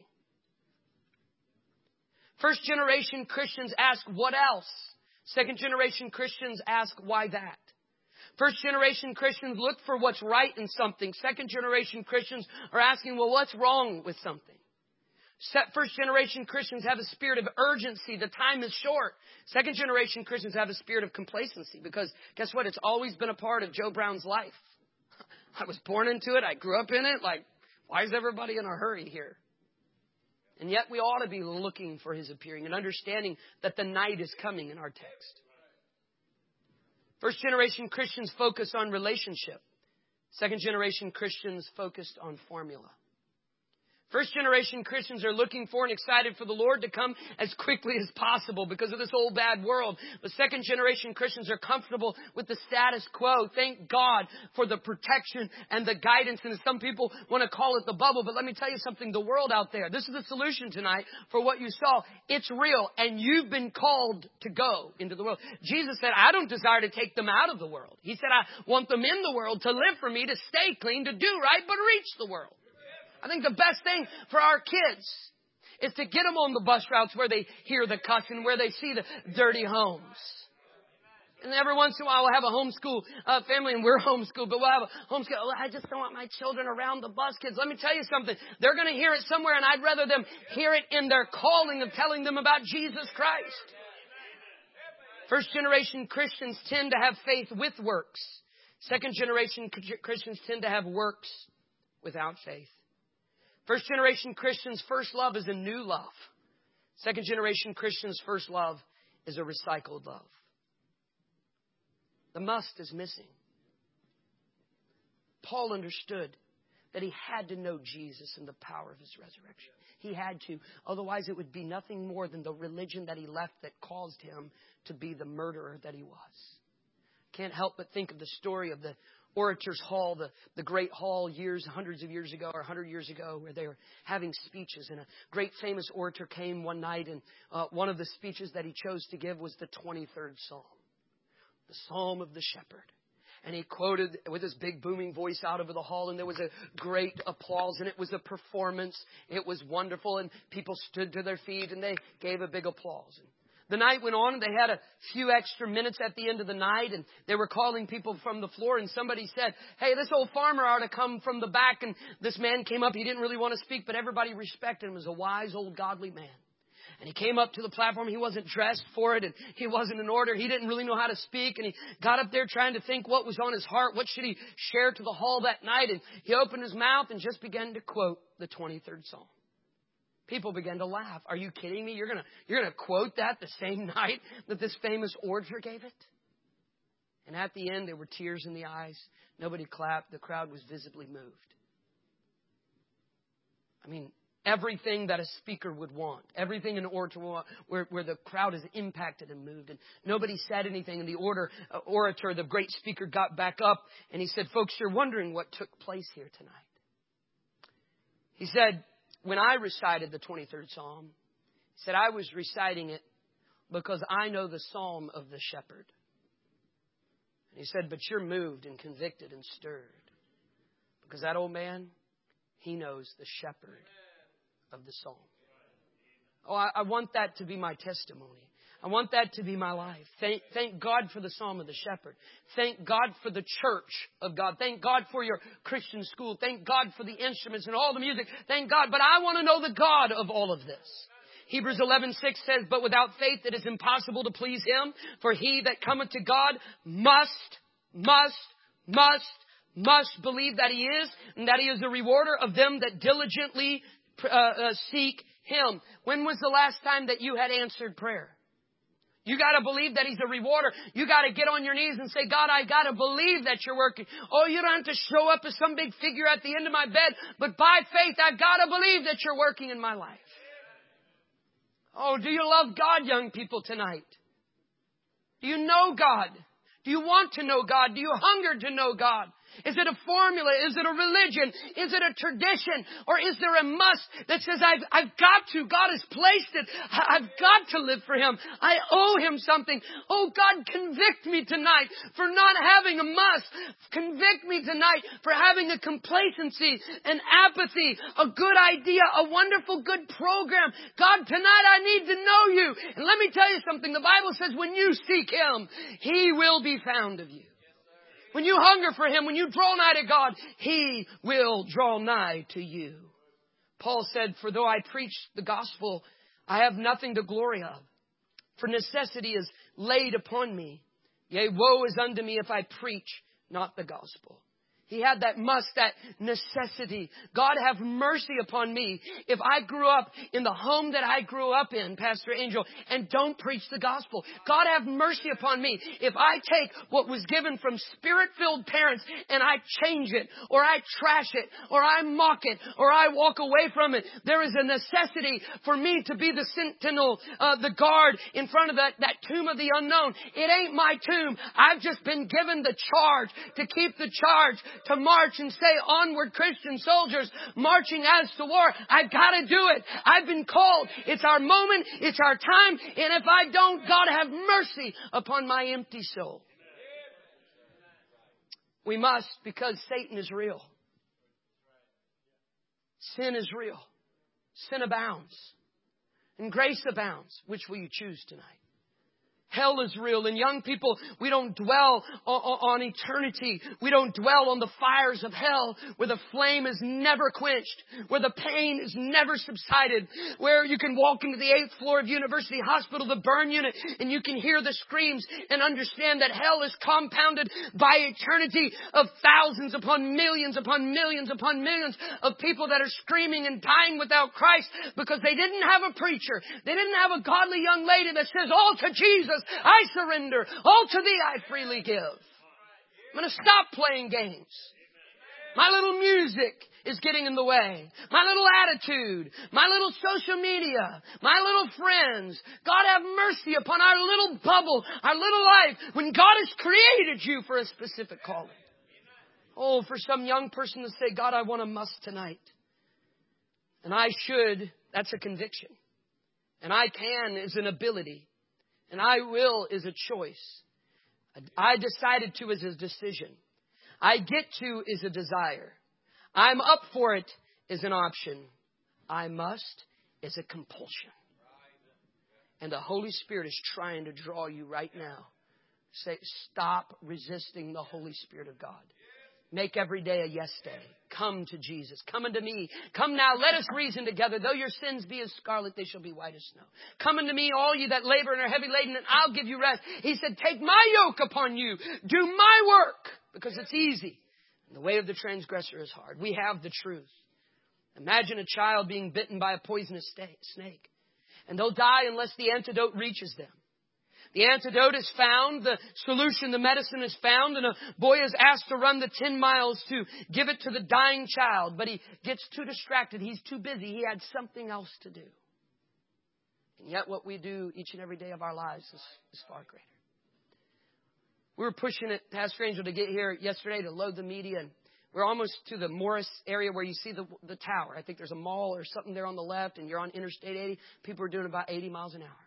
First generation Christians ask, what else? Second generation Christians ask, why that? First generation Christians look for what's right in something. Second generation Christians are asking, well, what's wrong with something? First generation Christians have a spirit of urgency. The time is short. Second generation Christians have a spirit of complacency because guess what? It's always been a part of Joe Brown's life. I was born into it. I grew up in it. Like, why is everybody in a hurry here? And yet we ought to be looking for his appearing and understanding that the night is coming in our text. First generation Christians focus on relationship. Second generation Christians focused on formula. First generation Christians are looking for and excited for the Lord to come as quickly as possible because of this old bad world. But second generation Christians are comfortable with the status quo. Thank God for the protection and the guidance. And some people want to call it the bubble. But let me tell you something, the world out there, this is the solution tonight for what you saw. It's real and you've been called to go into the world. Jesus said, I don't desire to take them out of the world. He said, I want them in the world to live for me, to stay clean, to do right, but reach the world. I think the best thing for our kids is to get them on the bus routes where they hear the cussing, where they see the dirty homes. And every once in a while we'll have a homeschool uh, family, and we're homeschooled, but we'll have a homeschool. Oh, I just don't want my children around the bus kids. Let me tell you something. They're going to hear it somewhere, and I'd rather them hear it in their calling of telling them about Jesus Christ. First generation Christians tend to have faith with works. Second generation Christians tend to have works without faith. First generation Christians' first love is a new love. Second generation Christians' first love is a recycled love. The must is missing. Paul understood that he had to know Jesus and the power of his resurrection. He had to. Otherwise, it would be nothing more than the religion that he left that caused him to be the murderer that he was. Can't help but think of the story of the Orators' Hall, the, the great hall years, hundreds of years ago or a hundred years ago, where they were having speeches. And a great famous orator came one night, and uh, one of the speeches that he chose to give was the twenty-third Psalm, the Psalm of the Shepherd. And he quoted with his big booming voice out over the hall, and there was a great applause, and it was a performance. It was wonderful, and people stood to their feet, and they gave a big applause. And the night went on, and they had a few extra minutes at the end of the night, and they were calling people from the floor, and somebody said, hey, this old farmer ought to come from the back. And this man came up. He didn't really want to speak, but everybody respected him as a wise, old, godly man. And he came up to the platform. He wasn't dressed for it, and he wasn't in order. He didn't really know how to speak. And he got up there trying to think what was on his heart. What should he share to the hall that night? And he opened his mouth and just began to quote the twenty-third Psalm. People began to laugh. Are you kidding me? You're going to you're going to quote that the same night that this famous orator gave it? And at the end, there were tears in the eyes. Nobody clapped. The crowd was visibly moved. I mean, everything that a speaker would want, everything an orator would want, where, where the crowd is impacted and moved. And nobody said anything. And the order, uh, orator, the great speaker, got back up and he said, folks, you're wondering what took place here tonight. He said, when I recited the twenty-third Psalm, he said, I was reciting it because I know the Psalm of the shepherd. And he said, but you're moved and convicted and stirred because that old man, he knows the shepherd of the Psalm. Oh, I, I want that to be my testimony. I want that to be my life. Thank, thank God for the Psalm of the Shepherd. Thank God for the church of God. Thank God for your Christian school. Thank God for the instruments and all the music. Thank God. But I want to know the God of all of this. Hebrews eleven six says, but without faith it is impossible to please Him. For he that cometh to God must, must, must, must believe that He is, and that He is a rewarder of them that diligently uh, uh, seek Him. When was the last time that you had answered prayer? You got to believe that He's a rewarder. You got to get on your knees and say, God, I got to believe that You're working. Oh, you don't have to show up as some big figure at the end of my bed, but by faith, I got to believe that You're working in my life. Oh, do you love God, young people, tonight? Do you know God? Do you want to know God? Do you hunger to know God? Is it a formula? Is it a religion? Is it a tradition? Or is there a must that says, I've, I've got to. God has placed it. I've got to live for Him. I owe Him something. Oh, God, convict me tonight for not having a must. Convict me tonight for having a complacency, an apathy, a good idea, a wonderful, good program. God, tonight I need to know You. And let me tell you something. The Bible says when you seek Him, He will be found of you. When you hunger for Him, when you draw nigh to God, He will draw nigh to you. Paul said, for though I preach the gospel, I have nothing to glory of. For necessity is laid upon me. Yea, woe is unto me if I preach not the gospel. He had that must, that necessity. God, have mercy upon me if I grew up in the home that I grew up in, Pastor Angel, and don't preach the gospel. God, have mercy upon me if I take what was given from Spirit-filled parents and I change it, or I trash it, or I mock it, or I walk away from it. There is a necessity for me to be the sentinel, uh, the guard in front of that, that tomb of the unknown. It ain't my tomb. I've just been given the charge to keep the charge, to march and say, onward Christian soldiers, marching as to war. I've got to do it. I've been called. It's our moment. It's our time. And if I don't, God, have mercy upon my empty soul. We must, because Satan is real. Sin is real. Sin abounds. And grace abounds. Which will you choose tonight? Hell is real. And young people, we don't dwell on, on eternity. We don't dwell on the fires of hell where the flame is never quenched, where the pain is never subsided, where you can walk into the eighth floor of University Hospital, the burn unit, and you can hear the screams and understand that hell is compounded by eternity of thousands upon millions upon millions upon millions of people that are screaming and dying without Christ because they didn't have a preacher. They didn't have a godly young lady that says, all to Jesus I surrender. All to Thee I freely give. I'm going to stop playing games. My little music is getting in the way. My little attitude. My little social media. My little friends. God, have mercy upon our little bubble, our little life, when God has created you for a specific calling. Oh, for some young person to say, God, I want a must tonight. And I should, that's a conviction. And I can is an ability. And I will is a choice. I decided to is a decision. I get to is a desire. I'm up for it is an option. I must is a compulsion. And the Holy Spirit is trying to draw you right now. Say, stop resisting the Holy Spirit of God. Make every day a yes day. Come to Jesus. Come unto me. Come now, let us reason together. Though your sins be as scarlet, they shall be white as snow. Come unto me, all you that labor and are heavy laden, and I'll give you rest. He said, take my yoke upon you. Do my work, because it's easy. And the way of the transgressor is hard. We have the truth. Imagine a child being bitten by a poisonous snake. And they'll die unless the antidote reaches them. The antidote is found, the solution, the medicine is found, and a boy is asked to run the ten miles to give it to the dying child. But he gets too distracted. He's too busy. He had something else to do. And yet what we do each and every day of our lives is, is far greater. We were pushing it, Pastor Angel, to get here yesterday to load the media. And we're almost to the Morris area where you see the, the tower. I think there's a mall or something there on the left, and you're on Interstate eighty. People are doing about eighty miles an hour.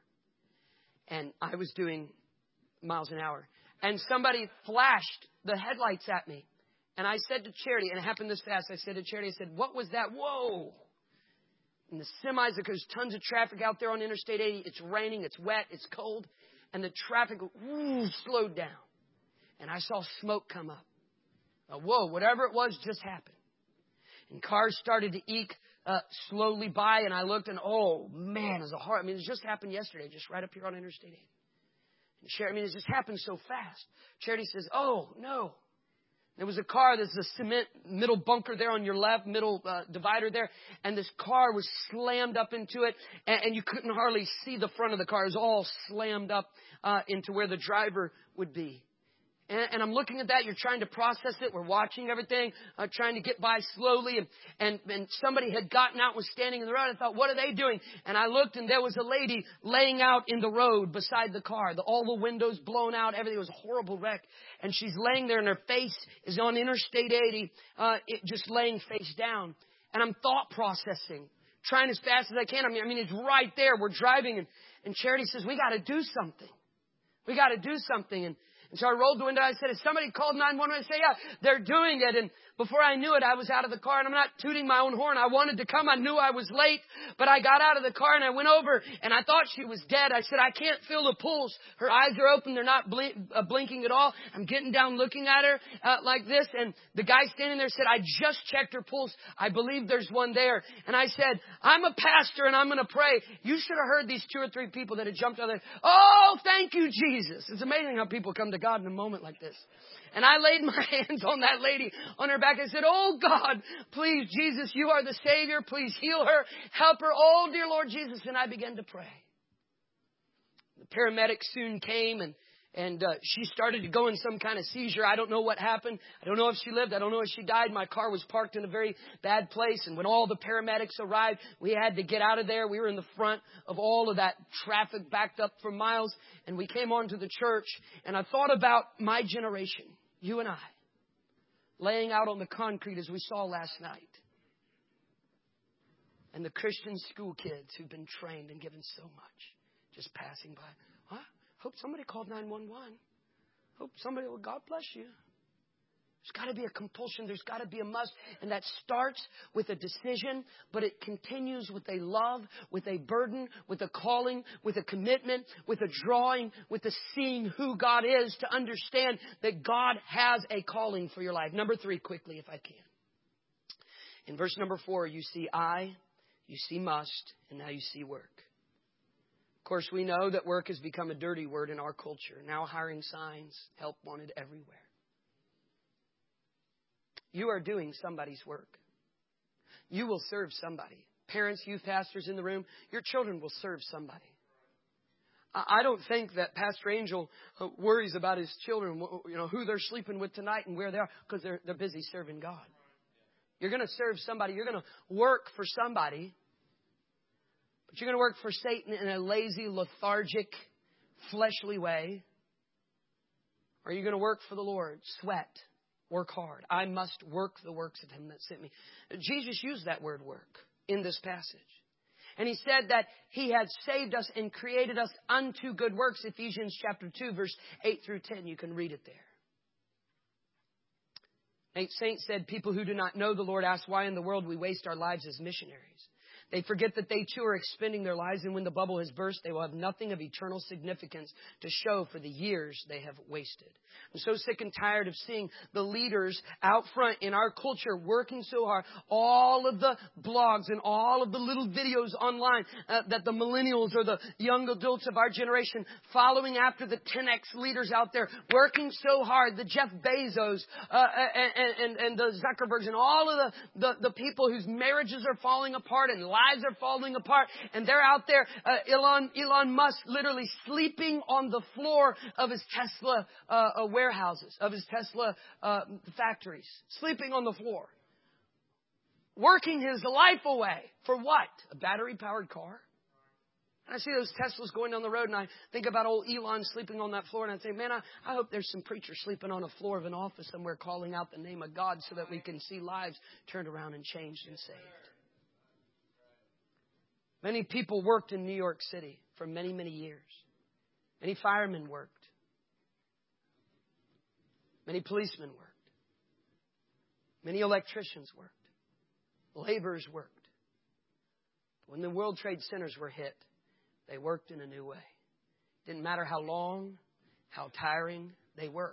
And I was doing miles an hour. And somebody flashed the headlights at me. And I said to Charity, and it happened this fast, I said to Charity, I said, what was that? Whoa. And the semis, there's tons of traffic out there on Interstate eighty. It's raining, it's wet, it's cold. And the traffic woo, slowed down. And I saw smoke come up. Now, whoa, whatever it was just happened. And cars started to eke Uh, slowly by, and I looked, and oh man, it's a hard. I mean, it just happened yesterday, just right up here on Interstate eighty. And Charity, I mean, it just happened so fast. Charity says, "Oh no!" There was a car. There's a cement middle bunker there on your left, middle uh, divider there, and this car was slammed up into it, and, and you couldn't hardly see the front of the car. It was all slammed up uh, into where the driver would be. And, and I'm looking at that. You're trying to process it. We're watching everything, uh, trying to get by slowly. And, and, and somebody had gotten out and was standing in the road. I thought, what are they doing? And I looked, and there was a lady laying out in the road beside the car. The, all the windows blown out. Everything was a horrible wreck. And she's laying there, and her face is on Interstate eighty, uh, it, just laying face down. And I'm thought processing, trying as fast as I can. I mean, I mean, it's right there. We're driving, and, and Charity says, we got to do something. We got to do something. And And so I rolled the window. I said, has somebody called nine one one? I say, yeah, they're doing it. And before I knew it, I was out of the car. And I'm not tooting my own horn. I wanted to come. I knew I was late. But I got out of the car and I went over. And I thought she was dead. I said, I can't feel the pulse. Her eyes are open. They're not blink, uh, blinking at all. I'm getting down looking at her uh, like this. And the guy standing there said, I just checked her pulse. I believe there's one there. And I said, I'm a pastor and I'm going to pray. You should have heard these two or three people that had jumped out there. Oh, thank you, Jesus. It's amazing how people come to God in a moment like this. And I laid my hands on that lady on her back. I said, oh God, please, Jesus, you are the Savior. Please heal her. Help her. Oh, dear Lord Jesus. And I began to pray. The paramedics soon came and And uh, she started to go in some kind of seizure. I don't know what happened. I don't know if she lived. I don't know if she died. My car was parked in a very bad place. And when all the paramedics arrived, we had to get out of there. We were in the front of all of that traffic backed up for miles. And we came onto the church. And I thought about my generation, you and I, laying out on the concrete as we saw last night. And the Christian school kids who've been trained and given so much just passing by. What? Hope somebody called nine one one. Hope somebody, well, God bless you. There's got to be a compulsion. There's got to be a must. And that starts with a decision, but it continues with a love, with a burden, with a calling, with a commitment, with a drawing, with a seeing who God is to understand that God has a calling for your life. Number three, quickly, if I can. In verse number four, you see I, you see must, and now you see work. Of course, we know that work has become a dirty word in our culture. Now hiring signs, help wanted everywhere. You are doing somebody's work. You will serve somebody. Parents, youth pastors in the room, your children will serve somebody. I don't think that Pastor Angel worries about his children, you know, who they're sleeping with tonight and where they are, because they're, they're busy serving God. You're going to serve somebody. You're going to work for somebody. But you're going to work for Satan in a lazy, lethargic, fleshly way. Or are you going to work for the Lord? Sweat. Work hard. I must work the works of Him that sent me. Jesus used that word work in this passage. And He said that He had saved us and created us unto good works. Ephesians chapter two, verse eight through ten. You can read it there. Nate Saint said, people who do not know the Lord ask why in the world we waste our lives as missionaries. They forget that they too are expending their lives, and when the bubble has burst, they will have nothing of eternal significance to show for the years they have wasted. I'm so sick and tired of seeing the leaders out front in our culture working so hard. All of the blogs and all of the little videos online uh, that the millennials or the young adults of our generation following after the ten X leaders out there working so hard. The Jeff Bezos uh, and, and, and the Zuckerbergs and all of the, the, the people whose marriages are falling apart and lives are falling apart. And they're out there, uh, Elon, Elon Musk literally sleeping on the floor of his Tesla uh, uh, warehouses, of his Tesla uh, factories, sleeping on the floor, working his life away for what? A battery-powered car? And I see those Teslas going down the road, and I think about old Elon sleeping on that floor, and I think, man, I, I hope there's some preacher sleeping on a floor of an office somewhere calling out the name of God so that we can see lives turned around and changed and saved. Many people worked in New York City for many, many years. Many firemen worked. Many policemen worked. Many electricians worked. Laborers worked. When the World Trade Centers were hit, they worked in a new way. Didn't matter how long, how tiring, they worked.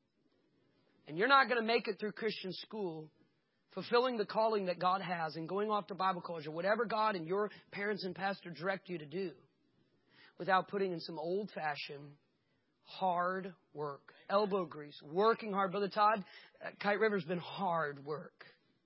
And you're not going to make it through Christian school, fulfilling the calling that God has and going off to Bible college or whatever God and your parents and pastor direct you to do, without putting in some old-fashioned, hard work, elbow grease, working hard. Brother Todd, Kite River's been hard work.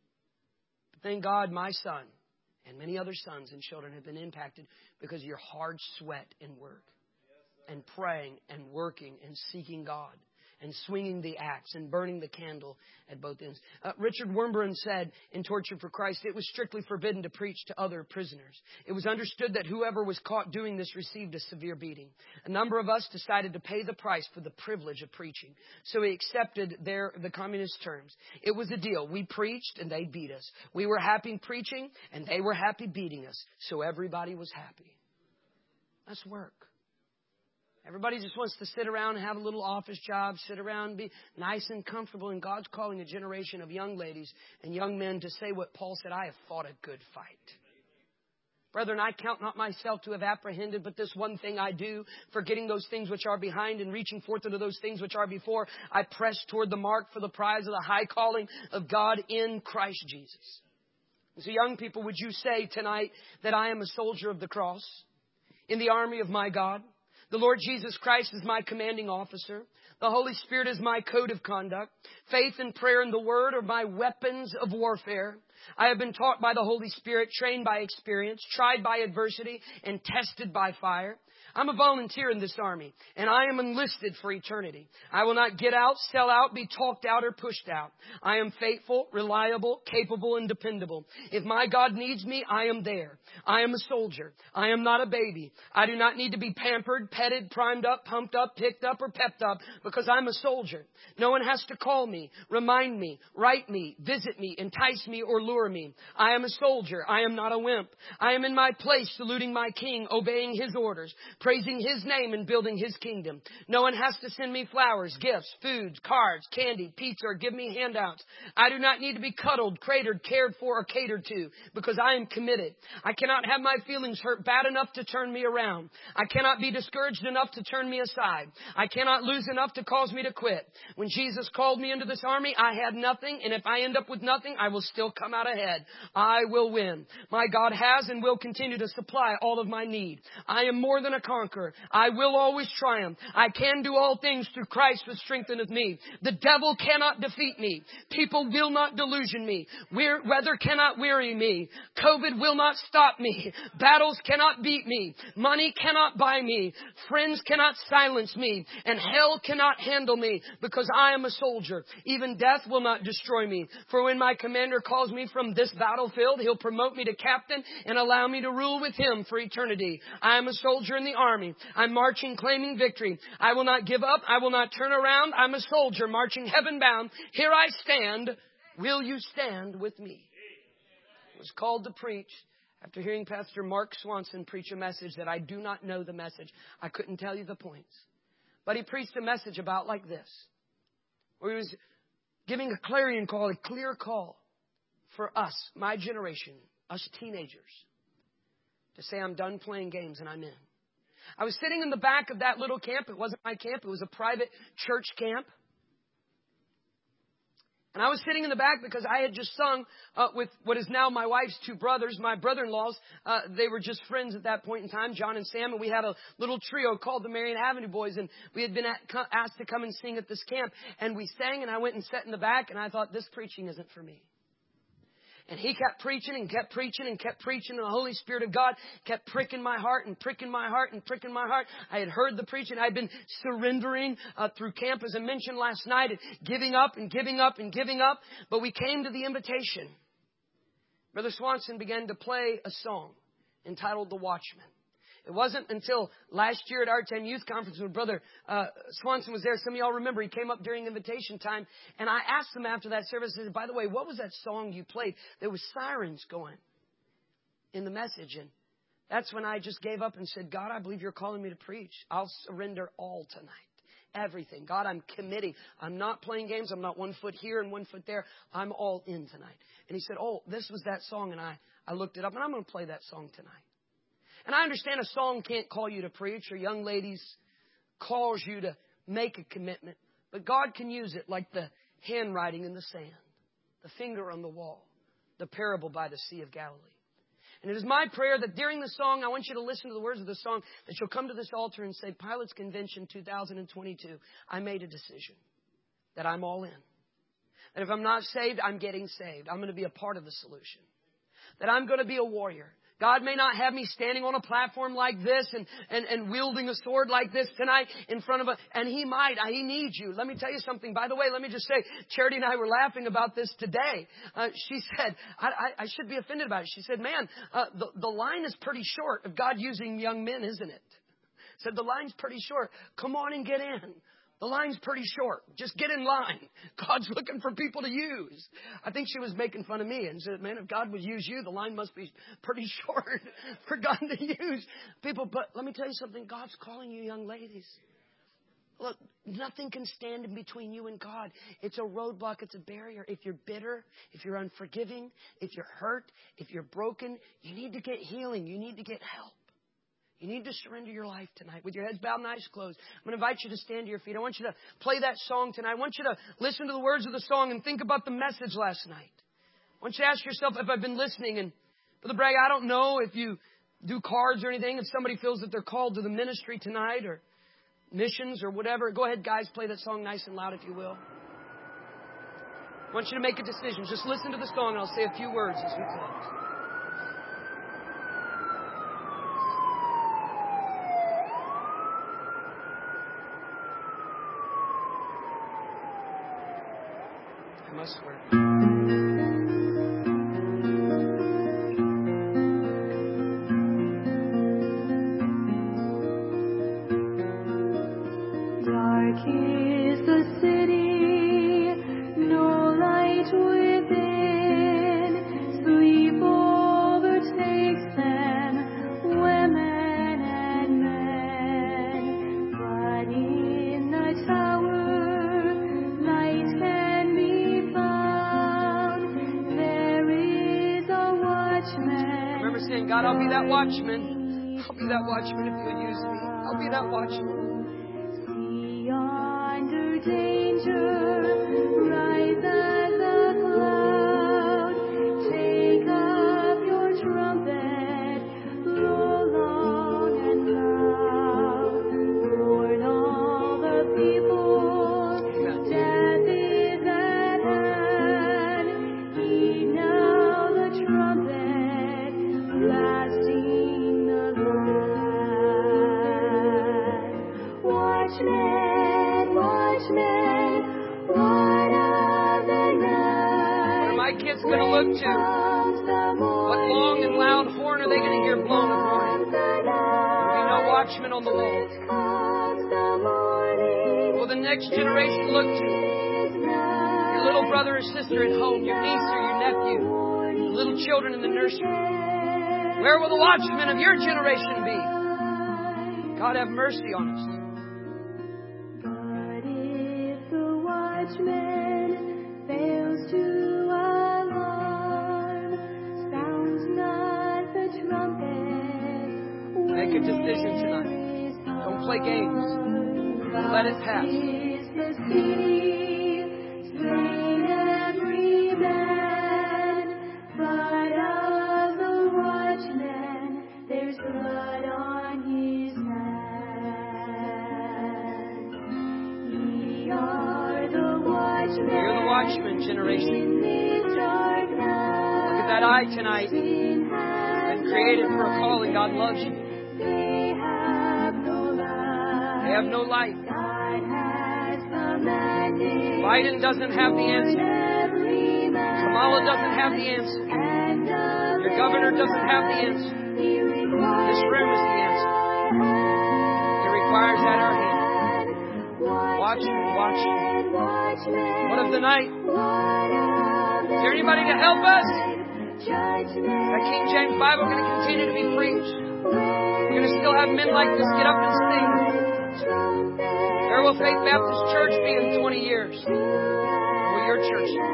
But thank God my son and many other sons and children have been impacted because of your hard sweat and work and praying and working and seeking God and swinging the axe and burning the candle at both ends. Uh, Richard Wurmbrand said in Torture for Christ, it was strictly forbidden to preach to other prisoners. It was understood that whoever was caught doing this received a severe beating. A number of us decided to pay the price for the privilege of preaching. So we accepted their, the communist terms. It was a deal. We preached and they beat us. We were happy preaching and they were happy beating us. So everybody was happy. That's work. Everybody just wants to sit around and have a little office job, sit around and be nice and comfortable. And God's calling a generation of young ladies and young men to say what Paul said, I have fought a good fight. Brethren, I count not myself to have apprehended, but this one thing I do, forgetting those things which are behind and reaching forth into those things which are before, I press toward the mark for the prize of the high calling of God in Christ Jesus. And so young people, would you say tonight that I am a soldier of the cross in the army of my God? The Lord Jesus Christ is my commanding officer. The Holy Spirit is my code of conduct. Faith and prayer and the Word are my weapons of warfare. I have been taught by the Holy Spirit, trained by experience, tried by adversity, and tested by fire. I'm a volunteer in this army, and I am enlisted for eternity. I will not get out, sell out, be talked out, or pushed out. I am faithful, reliable, capable, and dependable. If my God needs me, I am there. I am a soldier. I am not a baby. I do not need to be pampered, petted, primed up, pumped up, picked up, or pepped up because I'm a soldier. No one has to call me, remind me, write me, visit me, entice me, or lure me. I am a soldier. I am not a wimp. I am in my place, saluting my King, obeying His orders, praising His name and building His kingdom. No one has to send me flowers, gifts, foods, cards, candy, pizza, or give me handouts. I do not need to be cuddled, cradled, cared for, or catered to because I am committed. I cannot have my feelings hurt bad enough to turn me around. I cannot be discouraged enough to turn me aside. I cannot lose enough to cause me to quit. When Jesus called me into this army, I had nothing, and if I end up with nothing, I will still come out ahead. I will win. My God has and will continue to supply all of my need. I am more than a conqueror. I will always triumph. I can do all things through Christ who strengtheneth me. The devil cannot defeat me. People will not delusion me. Weather cannot weary me. COVID will not stop me. Battles cannot beat me. Money cannot buy me. Friends cannot silence me. And hell cannot handle me because I am a soldier. Even death will not destroy me. For when my commander calls me from this battlefield, he'll promote me to captain and allow me to rule with him for eternity. I am a soldier in the army. I'm marching, claiming victory. I will not give up. I will not turn around. I'm a soldier marching heaven bound. Here I stand. Will you stand with me? I was called to preach after hearing Pastor Mark Swanson preach a message that I do not know the message. I couldn't tell you the points. But he preached a message about like this, where he was giving a clarion call, a clear call for us, my generation, us teenagers, to say I'm done playing games and I'm in. I was sitting in the back of that little camp. It wasn't my camp. It was a private church camp. And I was sitting in the back because I had just sung uh, with what is now my wife's two brothers, my brother-in-laws. Uh, they were just friends at that point in time, John and Sam. And we had a little trio called the Marion Avenue Boys. And we had been at, asked to come and sing at this camp. And we sang, and I went and sat in the back. And I thought, this preaching isn't for me. And he kept preaching and kept preaching and kept preaching. And the Holy Spirit of God kept pricking my heart and pricking my heart and pricking my heart. I had heard the preaching. I'd been surrendering uh, through camp, as I mentioned last night, and giving up and giving up and giving up. But we came to the invitation. Brother Swanson began to play a song entitled The Watchman. It wasn't until last year at our ten Youth Conference when Brother uh, Swanson was there. Some of y'all remember he came up during invitation time. And I asked him after that service, I said, by the way, what was that song you played? There was sirens going in the message. And that's when I just gave up and said, God, I believe you're calling me to preach. I'll surrender all tonight. Everything. God, I'm committing. I'm not playing games. I'm not one foot here and one foot there. I'm all in tonight. And he said, oh, this was that song. And I, I looked it up, and I'm going to play that song tonight. And I understand a song can't call you to preach, or young ladies calls you to make a commitment. But God can use it like the handwriting in the sand, the finger on the wall, the parable by the Sea of Galilee. And it is my prayer that during the song, I want you to listen to the words of the song, that you'll come to this altar and say, Pilate's Convention two thousand twenty-two, I made a decision that I'm all in. That if I'm not saved, I'm getting saved. I'm going to be a part of the solution. That I'm going to be a warrior. God may not have me standing on a platform like this and, and, and wielding a sword like this tonight in front of a... And He might. He needs you. Let me tell you something. By the way, let me just say, Charity and I were laughing about this today. Uh, she said, I, I, I should be offended about it. She said, man, uh, the, the line is pretty short of God using young men, isn't it? Said, the line's pretty short. Come on and get in. The line's pretty short. Just get in line. God's looking for people to use. I think she was making fun of me and said, man, if God would use you, the line must be pretty short for God to use people. But let me tell you something. God's calling you, young ladies. Look, nothing can stand in between you and God. It's a roadblock. It's a barrier. If you're bitter, if you're unforgiving, if you're hurt, if you're broken, you need to get healing. You need to get help. You need to surrender your life tonight with your heads bowed and eyes closed. I'm going to invite you to stand to your feet. I want you to play that song tonight. I want you to listen to the words of the song and think about the message last night. I want you to ask yourself if I've been listening. And Brother Bragg, I don't know if you do cards or anything. If somebody feels that they're called to the ministry tonight or missions or whatever, go ahead, guys, play that song nice and loud if you will. I want you to make a decision. Just listen to the song and I'll say a few words as we close. I must swear. Dark is the city, no light within. Sleep overtakes them, women and men. But in the tower, light can be found. There is a watchman. Remember saying, God, I'll be that watchman. I'll be that watchman if you'll use me. I'll be that watchman. Yonder danger, rise as a cloud. Take up your trumpet, blow long and loud. Warn all the people, death is at hand. Heed now the trumpet, blasting the land. Watchmen, watchmen, what of the night? What are my kids going to look to? What long and loud horn are they going to hear blown this morning? There'll be no watchmen on the wall. Will the next generation look to? Your little brother or sister at home, your niece or your nephew, the little children in the nursery. Where will the watchmen of your generation be? God have mercy on us. But if the watchman fails to alarm, sounds not the trumpet, make a decision tonight. Don't play games. Don't let it pass. You're the watchman generation. Look at that eye tonight. Been created for a calling. God loves you. They have no light. Biden doesn't have the answer. Kamala doesn't have the answer. Your governor doesn't have the answer. This room is the answer. It requires at our hand. Watch, watch. What of the night? Is there anybody to help us? That King James Bible going to continue to be preached. We're going to still have men like this get up and sing. Where will Faith Baptist Church be in twenty years? Will your church be?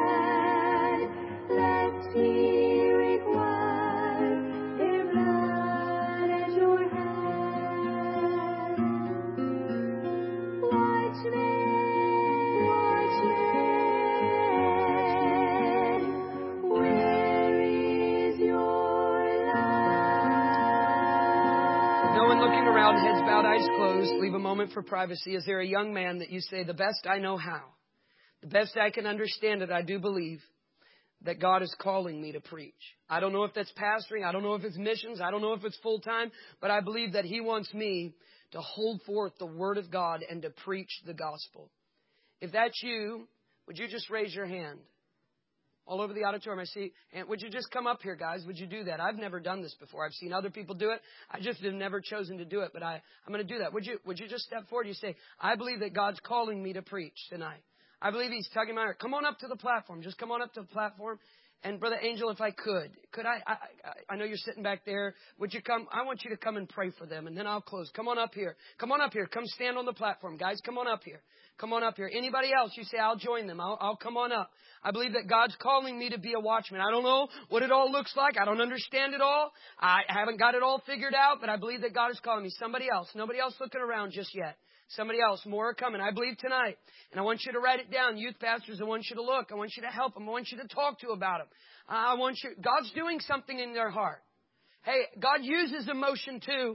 Heads bowed, eyes closed. Leave a moment for privacy. Is there a young man that you say, the best I know how, the best I can understand it, I do believe that God is calling me to preach. I don't know if that's pastoring. I don't know if it's missions. I don't know if it's full time. But I believe that He wants me to hold forth the Word of God and to preach the gospel. If that's you, would you just raise your hand? All over the auditorium, I see. And would you just come up here, guys? Would you do that? I've never done this before. I've seen other people do it. I just have never chosen to do it, but I, I'm going to do that. Would you, would you just step forward? You say, I believe that God's calling me to preach tonight. I believe He's tugging my heart. Come on up to the platform. Just come on up to the platform. And Brother Angel, if I could, could I, I, I know you're sitting back there. Would you come? I want you to come and pray for them, and then I'll close. Come on up here. Come on up here. Come stand on the platform. Guys, come on up here. Come on up here. Anybody else, you say, I'll join them. I'll, I'll come on up. I believe that God's calling me to be a watchman. I don't know what it all looks like. I don't understand it all. I haven't got it all figured out, but I believe that God is calling me. Somebody else. Nobody else looking around just yet. Somebody else. More are coming. I believe tonight. And I want you to write it down. Youth pastors, I want you to look. I want you to help them. I want you to talk to about them. I want you. God's doing something in their heart. Hey, God uses emotion too.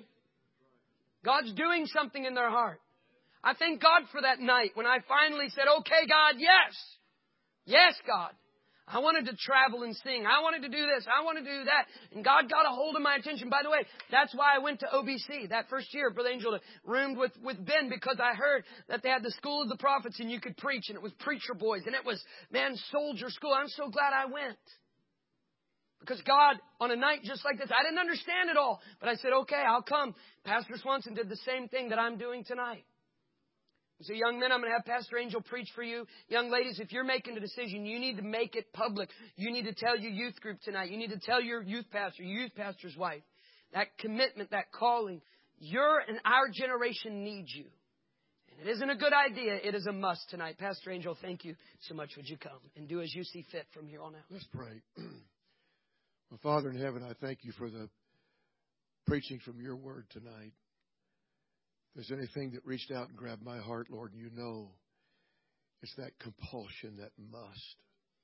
God's doing something in their heart. I thank God for that night when I finally said, okay, God, yes. Yes, God. I wanted to travel and sing. I wanted to do this. I wanted to do that. And God got a hold of my attention. By the way, that's why I went to O B C that first year, Brother Angel, roomed with, with Ben, because I heard that they had the School of the Prophets and you could preach, and it was preacher boys, and it was, man, soldier school. I'm so glad I went. Because God, on a night just like this, I didn't understand it all. But I said, okay, I'll come. Pastor Swanson did the same thing that I'm doing tonight. So young men, I'm going to have Pastor Angel preach for you. Young ladies, if you're making a decision, you need to make it public. You need to tell your youth group tonight. You need to tell your youth pastor, your youth pastor's wife. That commitment, that calling. Your and our generation needs you. And it isn't a good idea. It is a must tonight. Pastor Angel, thank you so much. Would you come and do as you see fit from here on out? Let's pray. Well, Father in heaven, I thank you for the preaching from your word tonight. If there's anything that reached out and grabbed my heart, Lord, you know it's that compulsion, that must.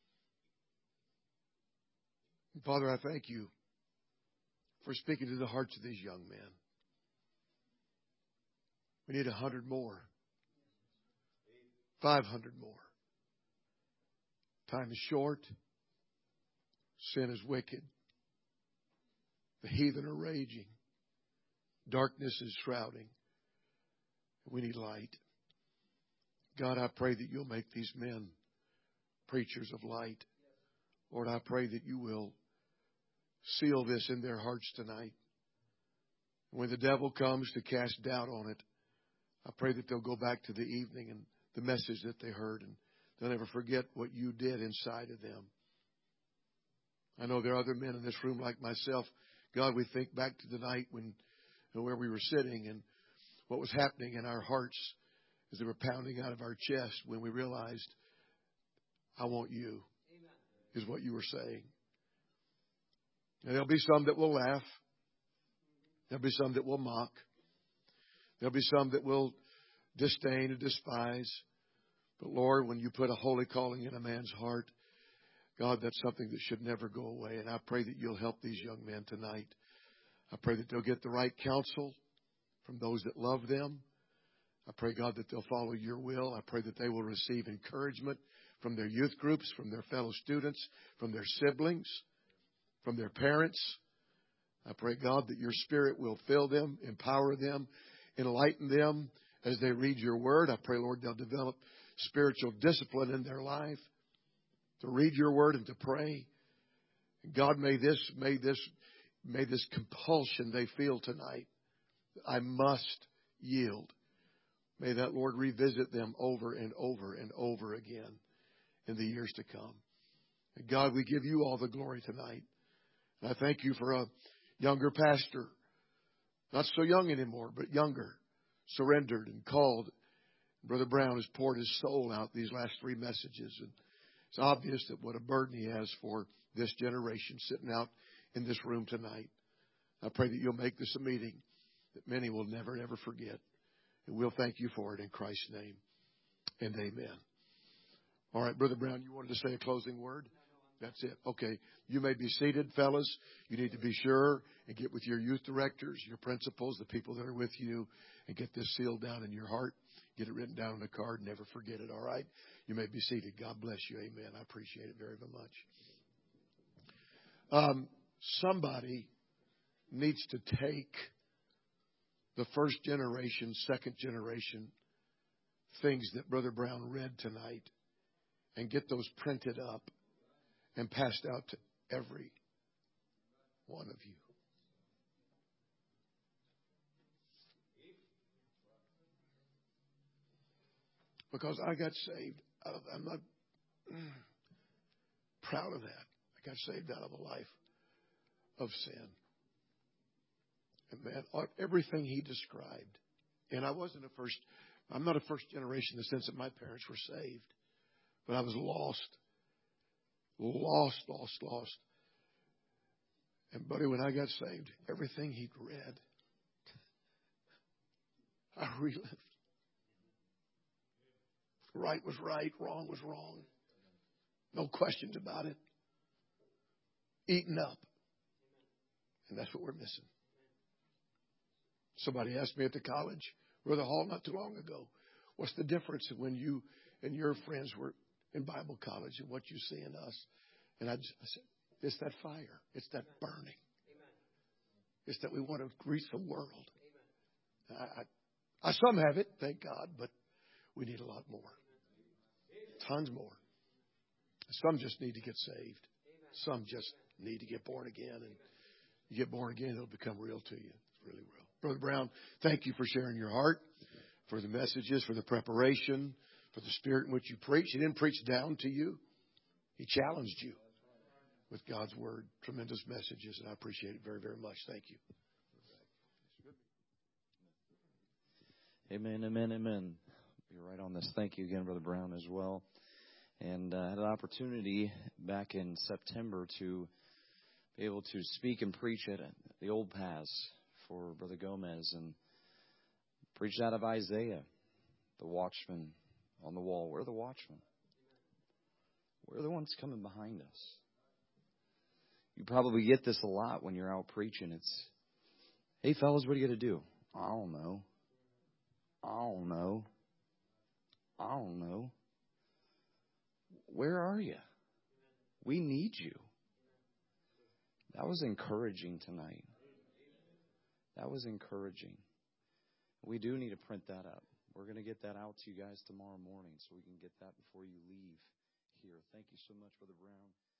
And Father, I thank you for speaking to the hearts of these young men. We need a hundred more. Five hundred more. Time is short. Sin is wicked. The heathen are raging. Darkness is shrouding. We need light. God, I pray that you'll make these men preachers of light. Lord, I pray that you will seal this in their hearts tonight. When the devil comes to cast doubt on it, I pray that they'll go back to the evening and the message that they heard, and they'll never forget what you did inside of them. I know there are other men in this room like myself. God, we think back to the night when where we were sitting and what was happening in our hearts as they were pounding out of our chest when we realized, I want you, is what you were saying. And there'll be some that will laugh. There'll be some that will mock. There'll be some that will disdain and despise. But Lord, when you put a holy calling in a man's heart, God, that's something that should never go away. And I pray that you'll help these young men tonight. I pray that they'll get the right counsel from those that love them. I pray, God, that they'll follow your will. I pray that they will receive encouragement from their youth groups, from their fellow students, from their siblings, from their parents. I pray, God, that your Spirit will fill them, empower them, enlighten them as they read your word. I pray, Lord, they'll develop spiritual discipline in their life to read your word and to pray. God, may this, may this, may this compulsion they feel tonight, I must yield. May that, Lord, revisit them over and over and over again in the years to come. And God, we give you all the glory tonight. And I thank you for a younger pastor, not so young anymore, but younger, surrendered and called. Brother Brown has poured his soul out these last three messages. And it's obvious that what a burden he has for this generation sitting out in this room tonight. I pray that you'll make this a meeting that many will never, ever forget. And we'll thank you for it in Christ's name. And amen. All right, Brother Brown, you wanted to say a closing word? That's it. Okay. You may be seated, fellas. You need to be sure and get with your youth directors, your principals, the people that are with you, and get this sealed down in your heart. Get it written down on a card. Never forget it, all right? You may be seated. God bless you. Amen. I appreciate it very, very much. Um, somebody needs to take the first generation, second generation things that Brother Brown read tonight and get those printed up and passed out to every one of you. Because I got saved out of, I'm not mm, proud of that. I got saved out of a life of sin. And man, everything he described. And I wasn't a first, I'm not a first generation in the sense that my parents were saved. But I was lost. Lost, lost, lost. And buddy, when I got saved, everything he'd read, I relived. Right was right, wrong was wrong. No questions about it. Eaten up. And that's what we're missing. Somebody asked me at the college, Brother Hall, not too long ago, what's the difference when you and your friends were in Bible college and what you see in us? And I, just, I said, it's that fire. It's that burning. It's that we want to reach the world. I, I, I some have it, thank God, but we need a lot more. Tons more. Some just need to get saved. Some just need to get born again. And you get born again, it'll become real to you. It's really real. Brother Brown, thank you for sharing your heart, for the messages, for the preparation, for the spirit in which you preach. He didn't preach down to you. He challenged you with God's word. Tremendous messages, and I appreciate it very, very much. Thank you. Amen, amen, amen. You're right on this. Thank you again, Brother Brown, as well. And I uh, had an opportunity back in September to be able to speak and preach at the Old Paths for Brother Gomez and preached out of Isaiah, the watchman on the wall. We're the watchmen. We're the ones coming behind us. You probably get this a lot when you're out preaching. It's, hey, fellas, what are you going to do? I don't know. I don't know. I don't know. Where are you? We need you. That was encouraging tonight. That was encouraging. We do need to print that up. We're going to get that out to you guys tomorrow morning so we can get that before you leave here. Thank you so much, Brother Brown.